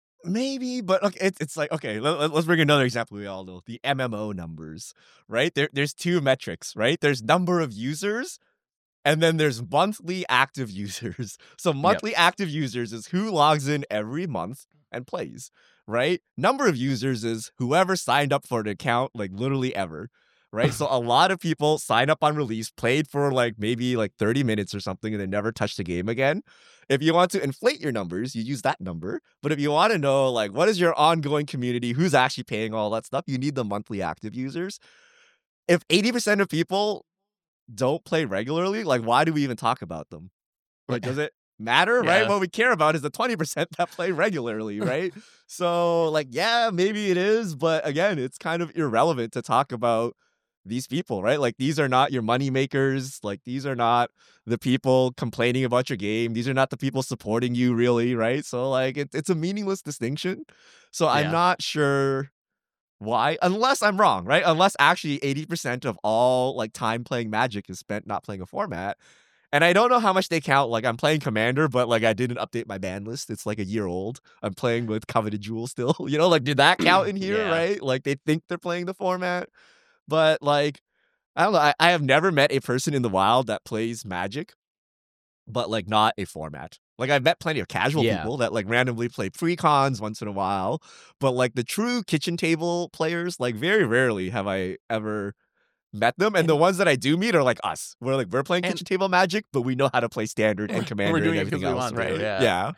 Maybe, but look, it's like, okay, let's bring another example we all know, the MMO numbers, right? There's two metrics, right? There's number of users, and then there's monthly active users. So monthly active users is who logs in every month and plays, right? Number of users is whoever signed up for an account, like literally ever, right? So a lot of people sign up on release, played for like maybe like 30 minutes or something, and then never touched the game again. If you want to inflate your numbers, you use that number. But if you want to know like what is your ongoing community, who's actually paying all that stuff, you need the monthly active users. If 80% of people don't play regularly, like why do we even talk about them? Like, does it matter, right? What we care about is the 20% that play regularly, right? So like, yeah, maybe it is, but again, it's kind of irrelevant to talk about these people, right? Like these are not your money makers. Like these are not the people complaining about your game. These are not the people supporting you really, right? So like it's a meaningless distinction. So I'm not sure why, unless I'm wrong, right? Unless actually 80% of all like time playing Magic is spent not playing a format. And I don't know how much they count. Like I'm playing Commander, but like I didn't update my ban list. It's like a year old. I'm playing with Coveted Jewel still. Like did that count in here, right? Like they think they're playing the format. But like, I don't know. I have never met a person in the wild that plays Magic, but like not a format. Like I've met plenty of casual people that like randomly play pre-cons once in a while, but like the true kitchen table players, like very rarely have I ever met them. And the ones that I do meet are like us. We're playing kitchen table Magic, but we know how to play Standard and Commander and everything else, right? Yeah.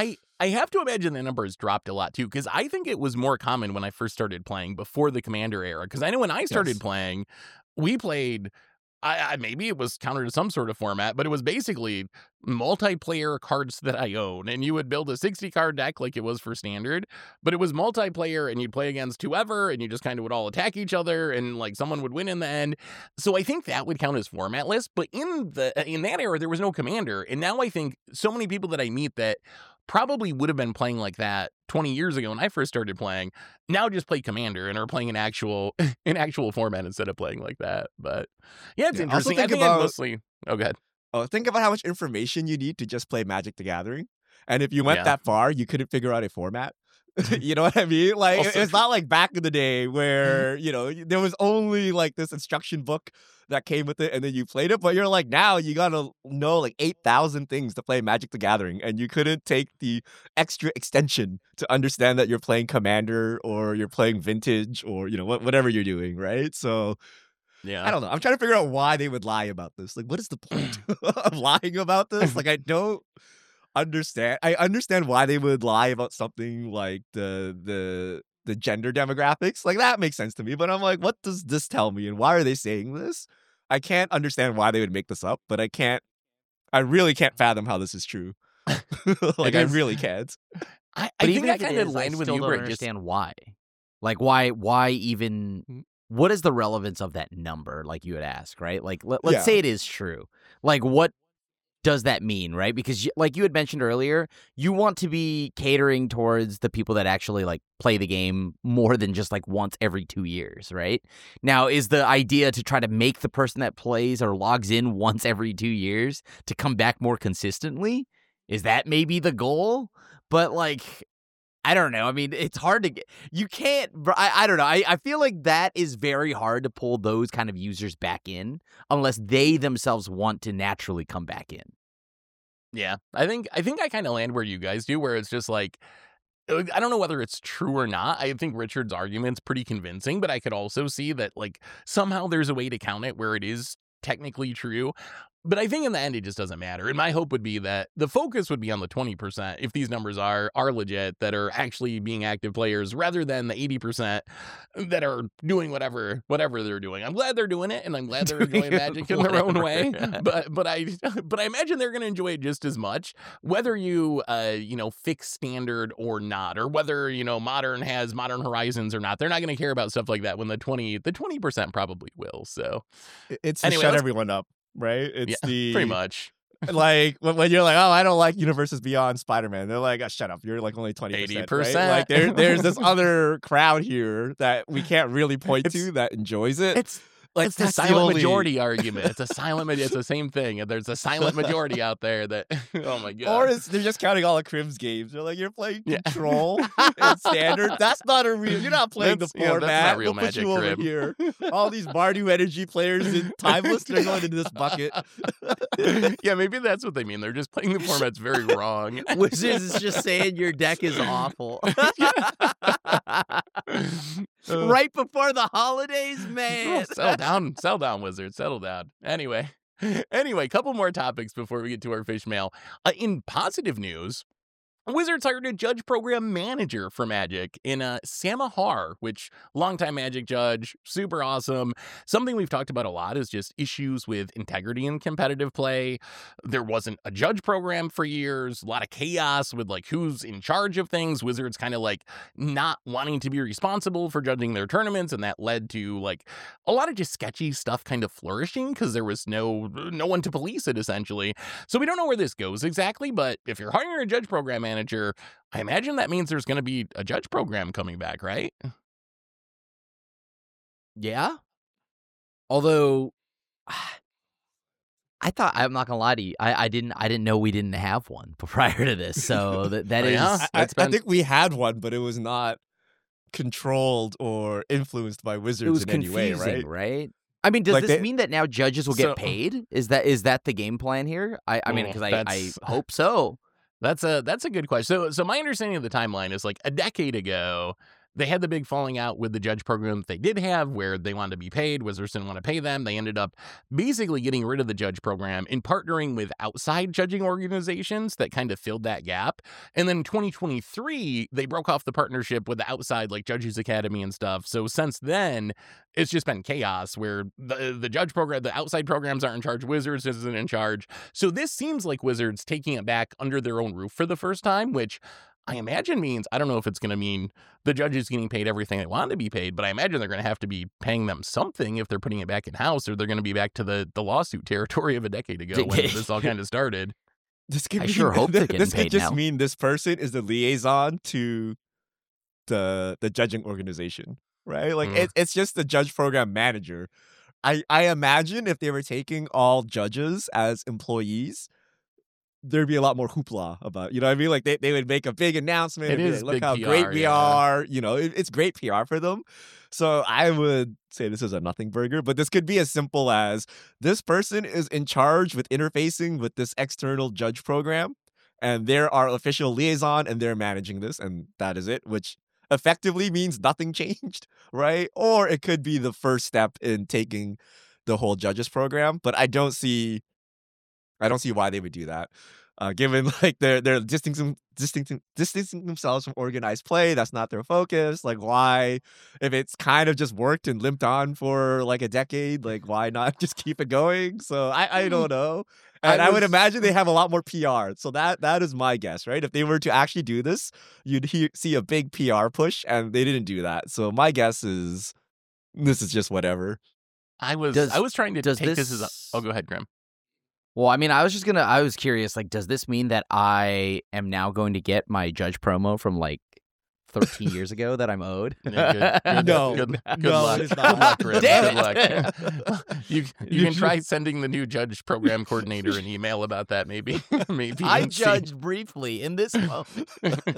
I have to imagine the numbers dropped a lot too, because I think it was more common when I first started playing before the Commander era. Because I know when I started playing, we played, maybe it was counted as some sort of format, but it was basically multiplayer cards that I own. And you would build a 60-card deck like it was for Standard, but it was multiplayer and you'd play against whoever and you just kind of would all attack each other and like someone would win in the end. So I think that would count as formatless. But in that era, there was no Commander. And now I think so many people that I meet that probably would have been playing like that 20 years ago when I first started playing, now just play Commander and are playing an actual format instead of playing like that. But yeah, it's Yeah, also interesting. I think think I'd about mostly. Oh, go ahead. think about how much information you need to just play Magic the Gathering. And if you went Yeah. that far, you couldn't figure out a format. You know what I mean? Like, Also it's not like back in the day where, there was only like this instruction book that came with it and then you played it. But you're like, now you got to know like 8,000 things to play Magic the Gathering. And you couldn't take the extra extension to understand that you're playing Commander or you're playing Vintage or, whatever you're doing, right? So Yeah. I don't know. I'm trying to figure out why they would lie about this. Like, what is the point of lying about this? Like, I don't understand. I understand why they would lie about something like the gender demographics. Like, that makes sense to me. But I'm like, what does this tell me? And why are they saying this? I can't understand why they would make this up, but I really can't fathom how this is true. Like, I really can't. I But think even I if it kind of is, I land with still you don't where it just understand why. Like, why even? What is the relevance of that number? Like you had asked, right? Like, let's Yeah. say it is true. Like, what does that mean, right? Because, like you had mentioned earlier, you want to be catering towards the people that actually like play the game more than just like once every 2 years, right? Now, is the idea to try to make the person that plays or logs in once every 2 years to come back more consistently? Is that maybe the goal? But like, I don't know. I mean, it's hard to get. You can't. I don't know. I feel like that is very hard to pull those kind of users back in unless they themselves want to naturally come back in. Yeah, I think I kind of land where you guys do, where it's just like, I don't know whether it's true or not. I think Richard's argument's pretty convincing, but I could also see that like somehow there's a way to count it where it is technically true. But I think in the end, it just doesn't matter. And my hope would be that the focus would be on the 20%, if these numbers are legit, that are actually being active players, rather than the 80% that are doing whatever they're doing. I'm glad they're doing it, and I'm glad they're enjoying Magic in their own way. But I imagine they're going to enjoy it just as much, whether you fix Standard or not, or whether Modern has Modern Horizons or not. They're not going to care about stuff like that. When the 20% probably will. So It's to anyway, shut let's- everyone up, right? It's pretty much. like when you're like, oh, I don't like Universes Beyond Spider-Man. They're like, oh, shut up. You're like only 20%. 80%. Right? Like there's this other crowd here that we can't really point to that enjoys it. It's like it's the that's silent only- majority argument. It's a silent. It's the same thing. There's a silent majority out there that. Oh my god. Or they're just counting all the Crims games. They're like, you're playing Yeah. Control and Standard. That's not a real. You're not playing That's the format. not real We'll put Magic, you over Crib. here. All these Mardu Energy players in Timeless, they're going into this bucket. Yeah, maybe that's what they mean. They're just playing the formats very wrong. Wizards is just saying your deck is awful. Right before the holidays, man. Settle down, Wizards. Settle down. Anyway, couple more topics before we get to our fish mail. In positive news, Wizards hired a judge program manager for Magic in Sam Ahar, which longtime Magic judge, super awesome. Something we've talked about a lot is just issues with integrity in competitive play. There wasn't a judge program for years, a lot of chaos with like who's in charge of things. Wizards kind of like not wanting to be responsible for judging their tournaments, and that led to like a lot of just sketchy stuff kind of flourishing because there was no one to police it essentially. So we don't know where this goes exactly, but if you're hiring a judge program manager, I imagine that means there's going to be a judge program coming back, right? Yeah. Although, I thought, I'm not gonna lie to you, I didn't know we didn't have one prior to this. So that Oh, is. yeah? I That's been- think we had one, but it was not controlled or influenced by It Wizards was in any way, confusing, right? I mean, does Like this they- mean that now judges will So- get paid? Is that the game plan here? I mean, Oh, because I that's- hope so. That's a good question. So my understanding of the timeline is like a decade ago, they had the big falling out with the judge program that they did have where they wanted to be paid. Wizards didn't want to pay them. They ended up basically getting rid of the judge program and partnering with outside judging organizations that kind of filled that gap. And then in 2023, they broke off the partnership with the outside like Judges Academy and stuff. So since then, it's just been chaos where the judge program, the outside programs aren't in charge. Wizards isn't in charge. So this seems like Wizards taking it back under their own roof for the first time, which I imagine means, I don't know if it's going to mean the judges getting paid everything they want to be paid, but I imagine they're going to have to be paying them something if they're putting it back in-house, or they're going to be back to the lawsuit territory of a decade ago when this all kind of started. This could I mean, sure hope they're getting this could paid just now. mean this person is the liaison to the judging organization, right? Like Mm. it's just the judge program manager. I imagine if they were taking all judges as employees, there'd be a lot more hoopla about, you know what I mean? Like they would make a big announcement It and be is like, look big how PR, great we yeah. are. You know, it's great PR for them. So I would say this is a nothing burger, but this could be as simple as this person is in charge with interfacing with this external judge program, and they're our official liaison and they're managing this, and that is it, which effectively means nothing changed, right? Or it could be the first step in taking the whole judges program, but I don't see why they would do that. Given like they're distancing themselves from organized play, that's not their focus. Like, why, if it's kind of just worked and limped on for like a decade, like why not just keep it going? So I don't know. And I would imagine they have a lot more PR. So that is my guess, right? If they were to actually do this, you'd see a big PR push, and they didn't do that. So my guess is this is just whatever. I was trying to does take this as this- oh, go ahead, Grim. Well, I mean, I was curious, like, does this mean that I am now going to get my judge promo from like 13 years ago that I'm owed? Yeah, good, No. good No, luck. it is Good not. luck, Grim. Damn Good it. luck. you can try sending the new judge program coordinator an email about that, maybe. Maybe I and see. judged briefly in this moment.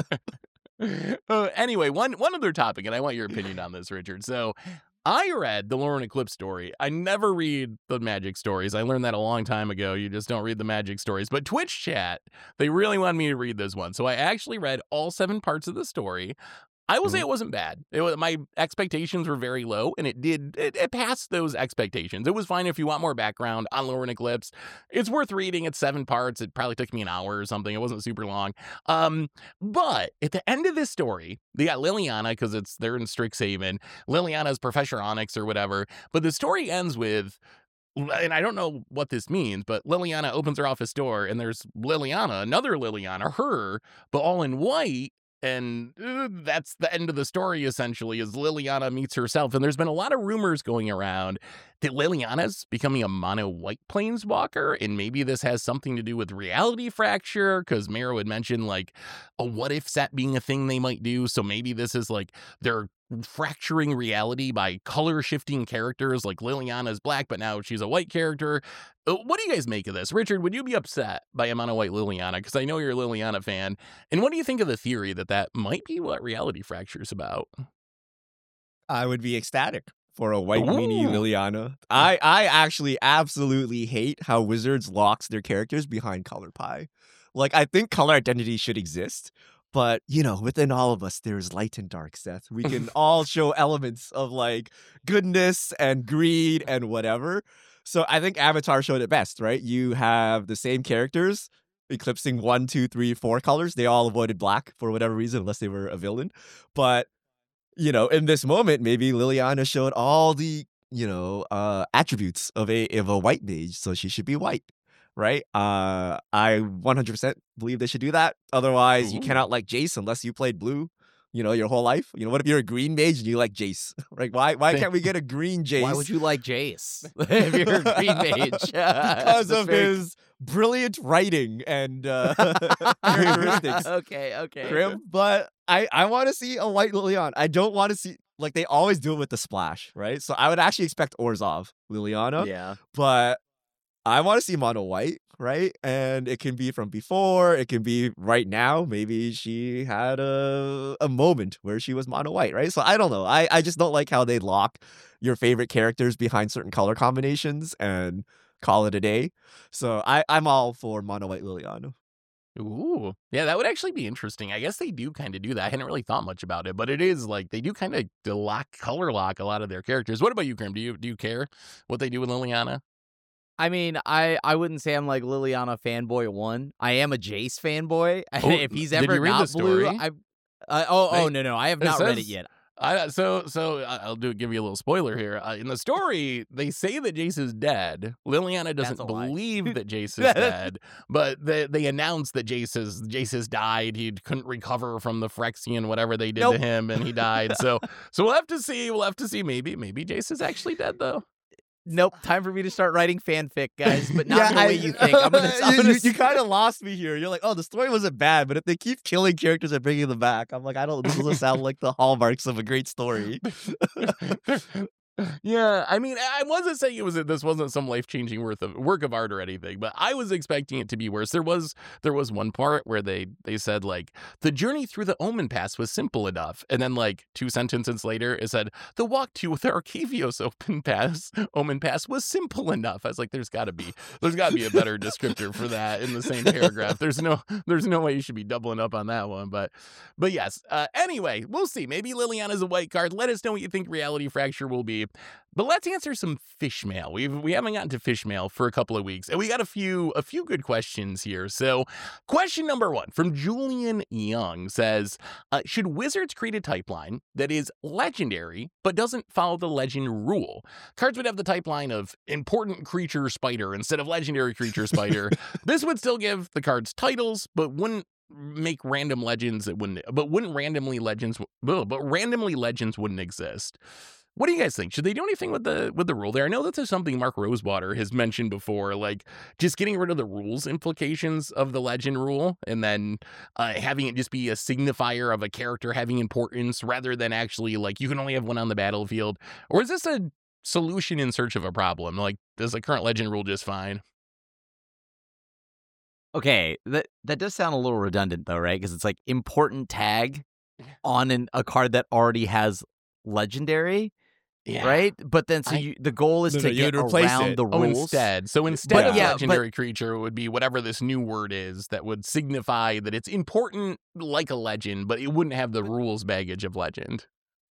Anyway, one other topic, and I want your opinion on this, Richard. So I read the Lauren Eclipse story. I never read the Magic stories. I learned that a long time ago. You just don't read the Magic stories. But Twitch chat, they really wanted me to read this one. So I actually read all 7 parts of the story. I will say it wasn't bad. My expectations were very low, and it passed those expectations. It was fine. If you want more background on Lauren Eclipse, it's worth reading. It's 7 parts. It probably took me an hour or something. It wasn't super long. But at the end of this story, they got Liliana, because they're in Strixhaven. Liliana's Professor Onyx or whatever. But the story ends with, and I don't know what this means, but Liliana opens her office door, and there's Liliana, another Liliana, her, but all in white. And that's the end of the story, essentially, is Liliana meets herself. And there's been a lot of rumors going around that Liliana's becoming a mono-white planeswalker, and maybe this has something to do with reality fracture, because Mero had mentioned, like, a what-if set being a thing they might do. So maybe this is, like, they're fracturing reality by color-shifting characters, like Liliana's black, but now she's a white character. What do you guys make of this? Richard, would you be upset by a mono-white Liliana? Because I know you're a Liliana fan. And what do you think of the theory that might be what reality fracture is about? I would be ecstatic for a white Ooh. weenie Liliana. I actually absolutely hate how Wizards locks their characters behind color pie. Like, I think color identity should exist, but, you know, within all of us, there's light and dark, Seth. We can all show elements of, like, goodness and greed and whatever. So I think Avatar showed it best, right? You have the same characters eclipsing 1, 2, 3, 4 colors. They all avoided black for whatever reason, unless they were a villain. But, you know, in this moment, maybe Liliana showed all the, you know, attributes of a white mage, so she should be white, right? I 100% believe they should do that. Otherwise, you Ooh. cannot like Jace unless you played blue, you know, your whole life. You know, what if you're a green mage and you like Jace? Like, why can't we get a green Jace? Why would you like Jace if you're a green mage? Because of his brilliant writing and characteristics. Okay. Grim, but I want to see a white Liliana. I don't want to see, like, they always do it with the splash, right? So I would actually expect Orzhov Liliana, Yeah. but I want to see mono white, right? And it can be from before, it can be right now. Maybe she had a moment where she was mono white, right? So I don't know. I just don't like how they lock your favorite characters behind certain color combinations and call it a day. So I'm all for mono white Liliana. Ooh. Yeah, that would actually be interesting. I guess they do kind of do that. I hadn't really thought much about it, but it is like they do kind of color lock a lot of their characters. What about you, Grim? Do you care what they do with Liliana? I mean, I wouldn't say I'm like Liliana fanboy 1. I am a Jace fanboy. Oh, If he's did ever you read not the blue, story? no, I have It not read it says- yet. I'll give you a little spoiler here. In the story, they say that Jace is dead. Liliana doesn't That's a lie. believe that Jace is dead, but they announce that Jace has died. He couldn't recover from the Phyrexian, whatever they did to him, and he died. So we'll have to see. Maybe Jace is actually dead though. Nope. Time for me to start writing fanfic, guys, but not Yeah, in the way you think. I'm gonna you kind of lost me here. You're like, oh, the story wasn't bad, but if they keep killing characters and bringing them back, I'm like, this doesn't sound like the hallmarks of a great story. Yeah, I mean, I wasn't saying this wasn't some life-changing work of art or anything, but I was expecting it to be worse. There was one part where they said like the journey through the Omen Pass was simple enough, and then like 2 sentences later it said the walk to the Arcavios Omen Pass was simple enough. I was like, there's got to be a better descriptor for that in the same paragraph. There's no way you should be doubling up on that one, but yes. Anyway, we'll see. Maybe Liliana's a white card. Let us know what you think Reality Fracture will be. But let's answer some fish mail. We haven't gotten to fish mail for a couple of weeks, and we got a few good questions here. So, question number 1 from Julian Young says, should Wizards create a type line that is legendary but doesn't follow the legend rule? Cards would have the type line of important creature spider instead of legendary creature spider. This would still give the cards titles, but wouldn't make random legends. Randomly legends wouldn't exist. What do you guys think? Should they do anything with the rule there? I know that's something Mark Rosewater has mentioned before, like just getting rid of the rules implications of the legend rule and then having it just be a signifier of a character having importance rather than actually like you can only have one on the battlefield. Or is this a solution in search of a problem? Like, does the current legend rule just fine? Okay, that does sound a little redundant though, right? Because it's like important tag on a card that already has legendary. Yeah. Right? But then the goal is to get around the rules. Instead of legendary creature, it would be whatever this new word is that would signify that it's important like a legend, but it wouldn't have the rules baggage of legend.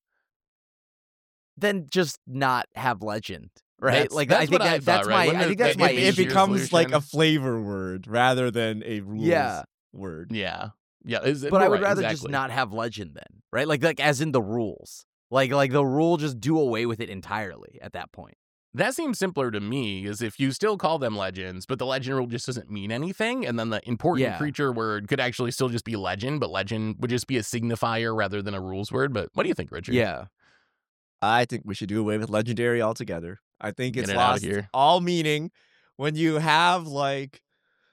Then just not have legend. Right? That's I think that's my it becomes like a flavor word rather than a rules word. Yeah. Yeah. But I would rather just not have legend then. Right? Like as in the rules. Like the rule, just do away with it entirely at that point. That seems simpler to me, is if you still call them legends, but the legend rule just doesn't mean anything, and then the important creature word could actually still just be legend, but legend would just be a signifier rather than a rules word. But what do you think, Richard? Yeah. I think we should do away with legendary altogether. I think it's lost all meaning when you have like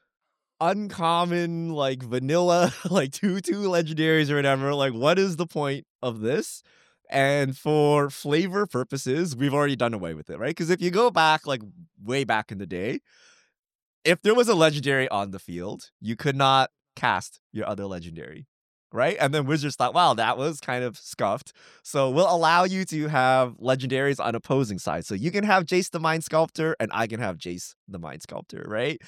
uncommon, like vanilla, like 2/2 legendaries or whatever. Like, what is the point of this? And for flavor purposes, we've already done away with it, right? Because if you go back, like way back in the day, if there was a legendary on the field, you could not cast your other legendary, right? And then Wizards thought, wow, that was kind of scuffed. So we'll allow you to have legendaries on opposing sides. So you can have Jace the Mind Sculptor, and I can have Jace the Mind Sculptor, right?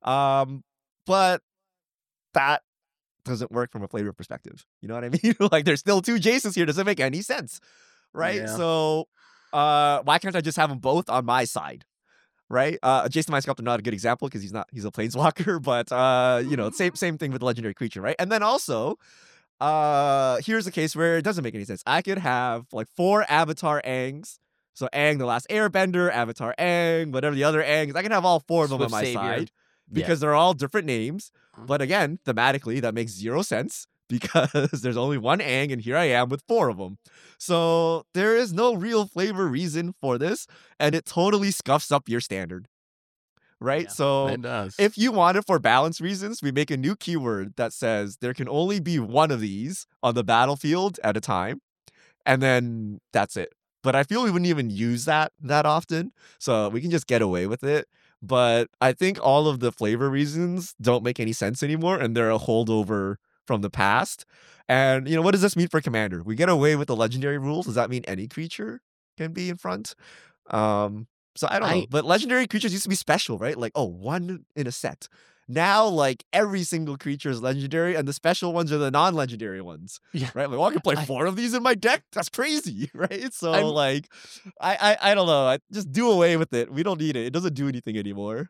But that doesn't work from a flavor perspective. You know what I mean? Like, there's still 2 Jaces here. Doesn't make any sense, right? Yeah. So why can't I just have them both on my side, right? Jace the Mind Sculptor, not a good example because he's a planeswalker, but same thing with the legendary creature, right? And then also, here's a case where it doesn't make any sense. I could have like 4 Avatar Aangs. So Aang, the Last Airbender, Avatar Aang, whatever the other Aangs. I can have all 4 of them on my side. Because they're all different names. But again, thematically, that makes 0 sense because there's only one Aang, and here I am with 4 of them. So there is no real flavor reason for this, and it totally scuffs up your standard. Right? Yeah, so it does. If you want it for balance reasons, we make a new keyword that says there can only be one of these on the battlefield at a time. And then that's it. But I feel we wouldn't even use that often. So we can just get away with it. But I think all of the flavor reasons don't make any sense anymore, and they're a holdover from the past. And, what does this mean for Commander? We get away with the legendary rules. Does that mean any creature can be in front? So I don't know. But legendary creatures used to be special, right? Like, 1 in a set. Now, like, every single creature is legendary, and the special ones are the non-legendary ones. Yeah. Right? Like, I can play 4 of these in my deck? That's crazy, right? So, I don't know. Just do away with it. We don't need it. It doesn't do anything anymore.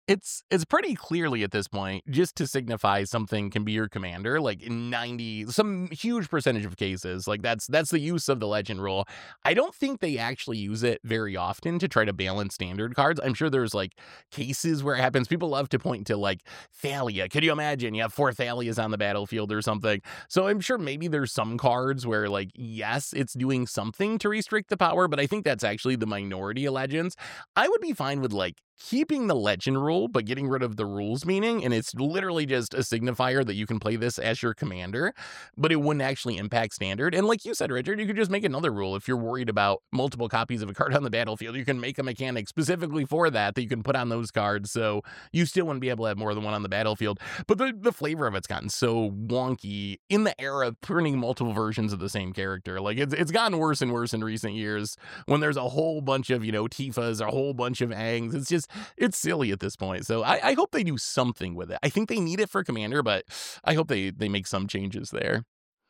It's pretty clearly at this point just to signify something can be your commander, like in some huge percentage of cases. Like that's the use of the legend rule. I don't think they actually use it very often to try to balance standard cards. I'm sure there's like cases where it happens. People love to point to like Thalia. Could you imagine you have 4 Thalias on the battlefield or something? So I'm sure maybe there's some cards where like, yes, it's doing something to restrict the power, but I think that's actually the minority of legends. I would be fine with like keeping the legend rule, but getting rid of the rules meaning, and it's literally just a signifier that you can play this as your commander, but it wouldn't actually impact standard. And like you said, Richard, you could just make another rule. If you're worried about multiple copies of a card on the battlefield, you can make a mechanic specifically for that you can put on those cards, so you still wouldn't be able to have more than one on the battlefield. But the flavor of it's gotten so wonky in the era of printing multiple versions of the same character. Like it's gotten worse and worse in recent years when there's a whole bunch of, Tifas, a whole bunch of Angs. It's silly at this point. So I hope they do something with it. I think they need it for Commander, but I hope they make some changes there.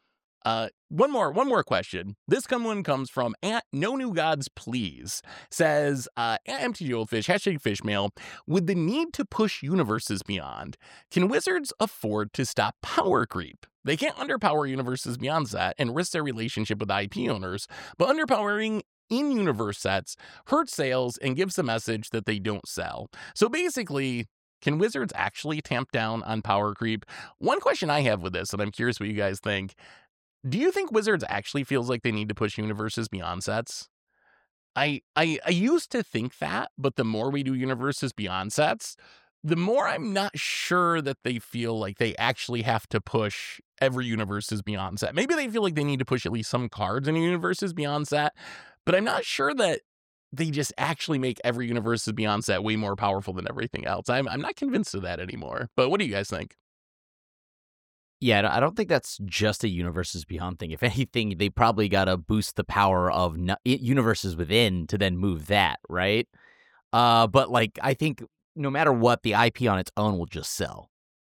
One more question. This one comes from @NoNewGodsPlease. Says, @MTGGoldfish, #Fishmail. With the need to push universes beyond, can Wizards afford to stop power creep? They can't underpower universes beyond that and risk their relationship with IP owners, but underpowering in-universe sets hurts sales and gives the message that they don't sell. So basically, can Wizards actually tamp down on power creep? One question I have with this, and I'm curious what you guys think, do you think Wizards actually feels like they need to push universes beyond sets? I used to think that, but the more we do universes beyond sets, the more I'm not sure that they feel like they actually have to push every universes beyond set. Maybe they feel like they need to push at least some cards in a universes beyond set, but I'm not sure that they just actually make every universes beyond set way more powerful than everything else. I'm not convinced of that anymore. But what do you guys think? Yeah, I don't think that's just a universes beyond thing. If anything, they probably got to boost the power of universes within to then move that, right? But like, I think no matter what, the IP on its own will just sell.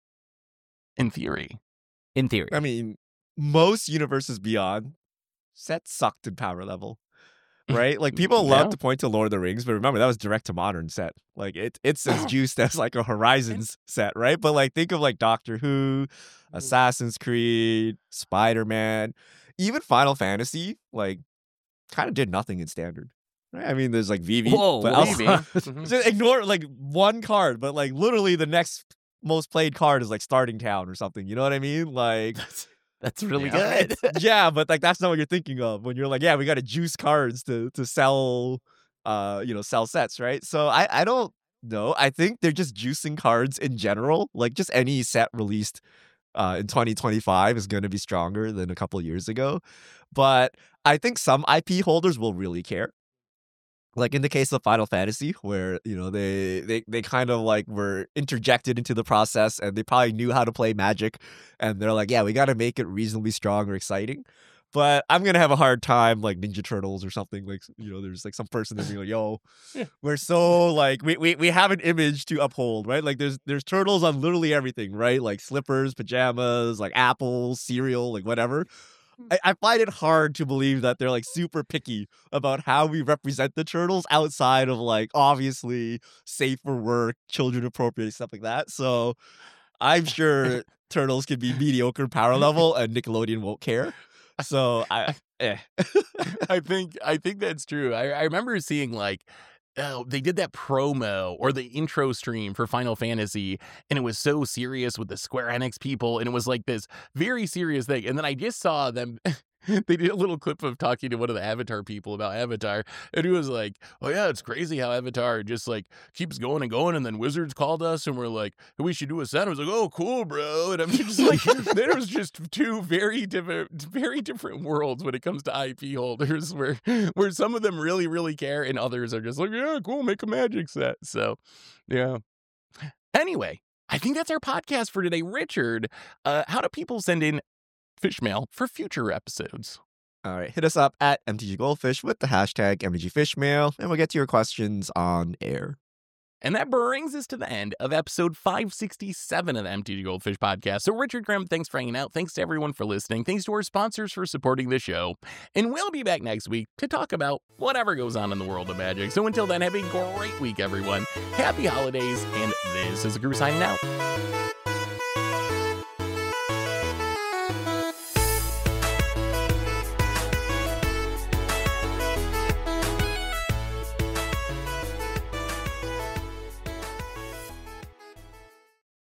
In theory. I mean, most universes beyond sets sucked in power level. Right? Like people love to point to Lord of the Rings, but remember that was direct to modern set. Like it's as juiced as like a Horizons set, right? But like think of like Doctor Who, Assassin's Creed, Spider-Man, even Final Fantasy, like kind of did nothing in standard. Right? I mean, there's like Vivi. Just ignore like one card, but like literally the next most played card is like Starting Town or something. You know what I mean? Like that's really good. Yeah, but like that's not what you're thinking of when you're like, yeah, we got to juice cards to sell, sell sets, right? So I don't know. I think they're just juicing cards in general. Like just any set released in 2025 is going to be stronger than a couple years ago. But I think some IP holders will really care. Like in the case of Final Fantasy, where, they kind of like were interjected into the process and they probably knew how to play Magic. And they're like, yeah, we got to make it reasonably strong or exciting. But I'm going to have a hard time like Ninja Turtles or something. Like, there's like some person that's like, yo, we're so like, we have an image to uphold, right? Like there's turtles on literally everything, right? Like slippers, pajamas, like apples, cereal, like whatever. I find it hard to believe that they're like super picky about how we represent the turtles outside of like obviously safe for work, children appropriate, stuff like that. So I'm sure turtles can be mediocre power level and Nickelodeon won't care. So I think that's true. I remember seeing like, they did that promo or the intro stream for Final Fantasy, and it was so serious with the Square Enix people, and it was like this very serious thing. And then I just saw them, they did a little clip of talking to one of the Avatar people about Avatar, and he was like, oh yeah, it's crazy how Avatar just like keeps going and going, and then Wizards called us and we're like, we should do a set. I was like, oh cool, bro. And I'm just like, there was just two very different worlds when it comes to IP holders, where some of them really, really care and others are just like, yeah, cool, make a Magic set. So yeah. Anyway, I think that's our podcast for today. Richard, how do people send in fish mail for future episodes? All right, hit us up at MTG Goldfish with the hashtag MTG Fishmail, and we'll get to your questions on air. And that brings us to the end of episode 567 of the MTG Goldfish podcast. So Richard Grimm, thanks for hanging out. Thanks to everyone for listening. Thanks to our sponsors for supporting the show. And we'll be back next week to talk about whatever goes on in the world of Magic. So until then, have a great week, everyone. Happy holidays, and this is the crew signing out.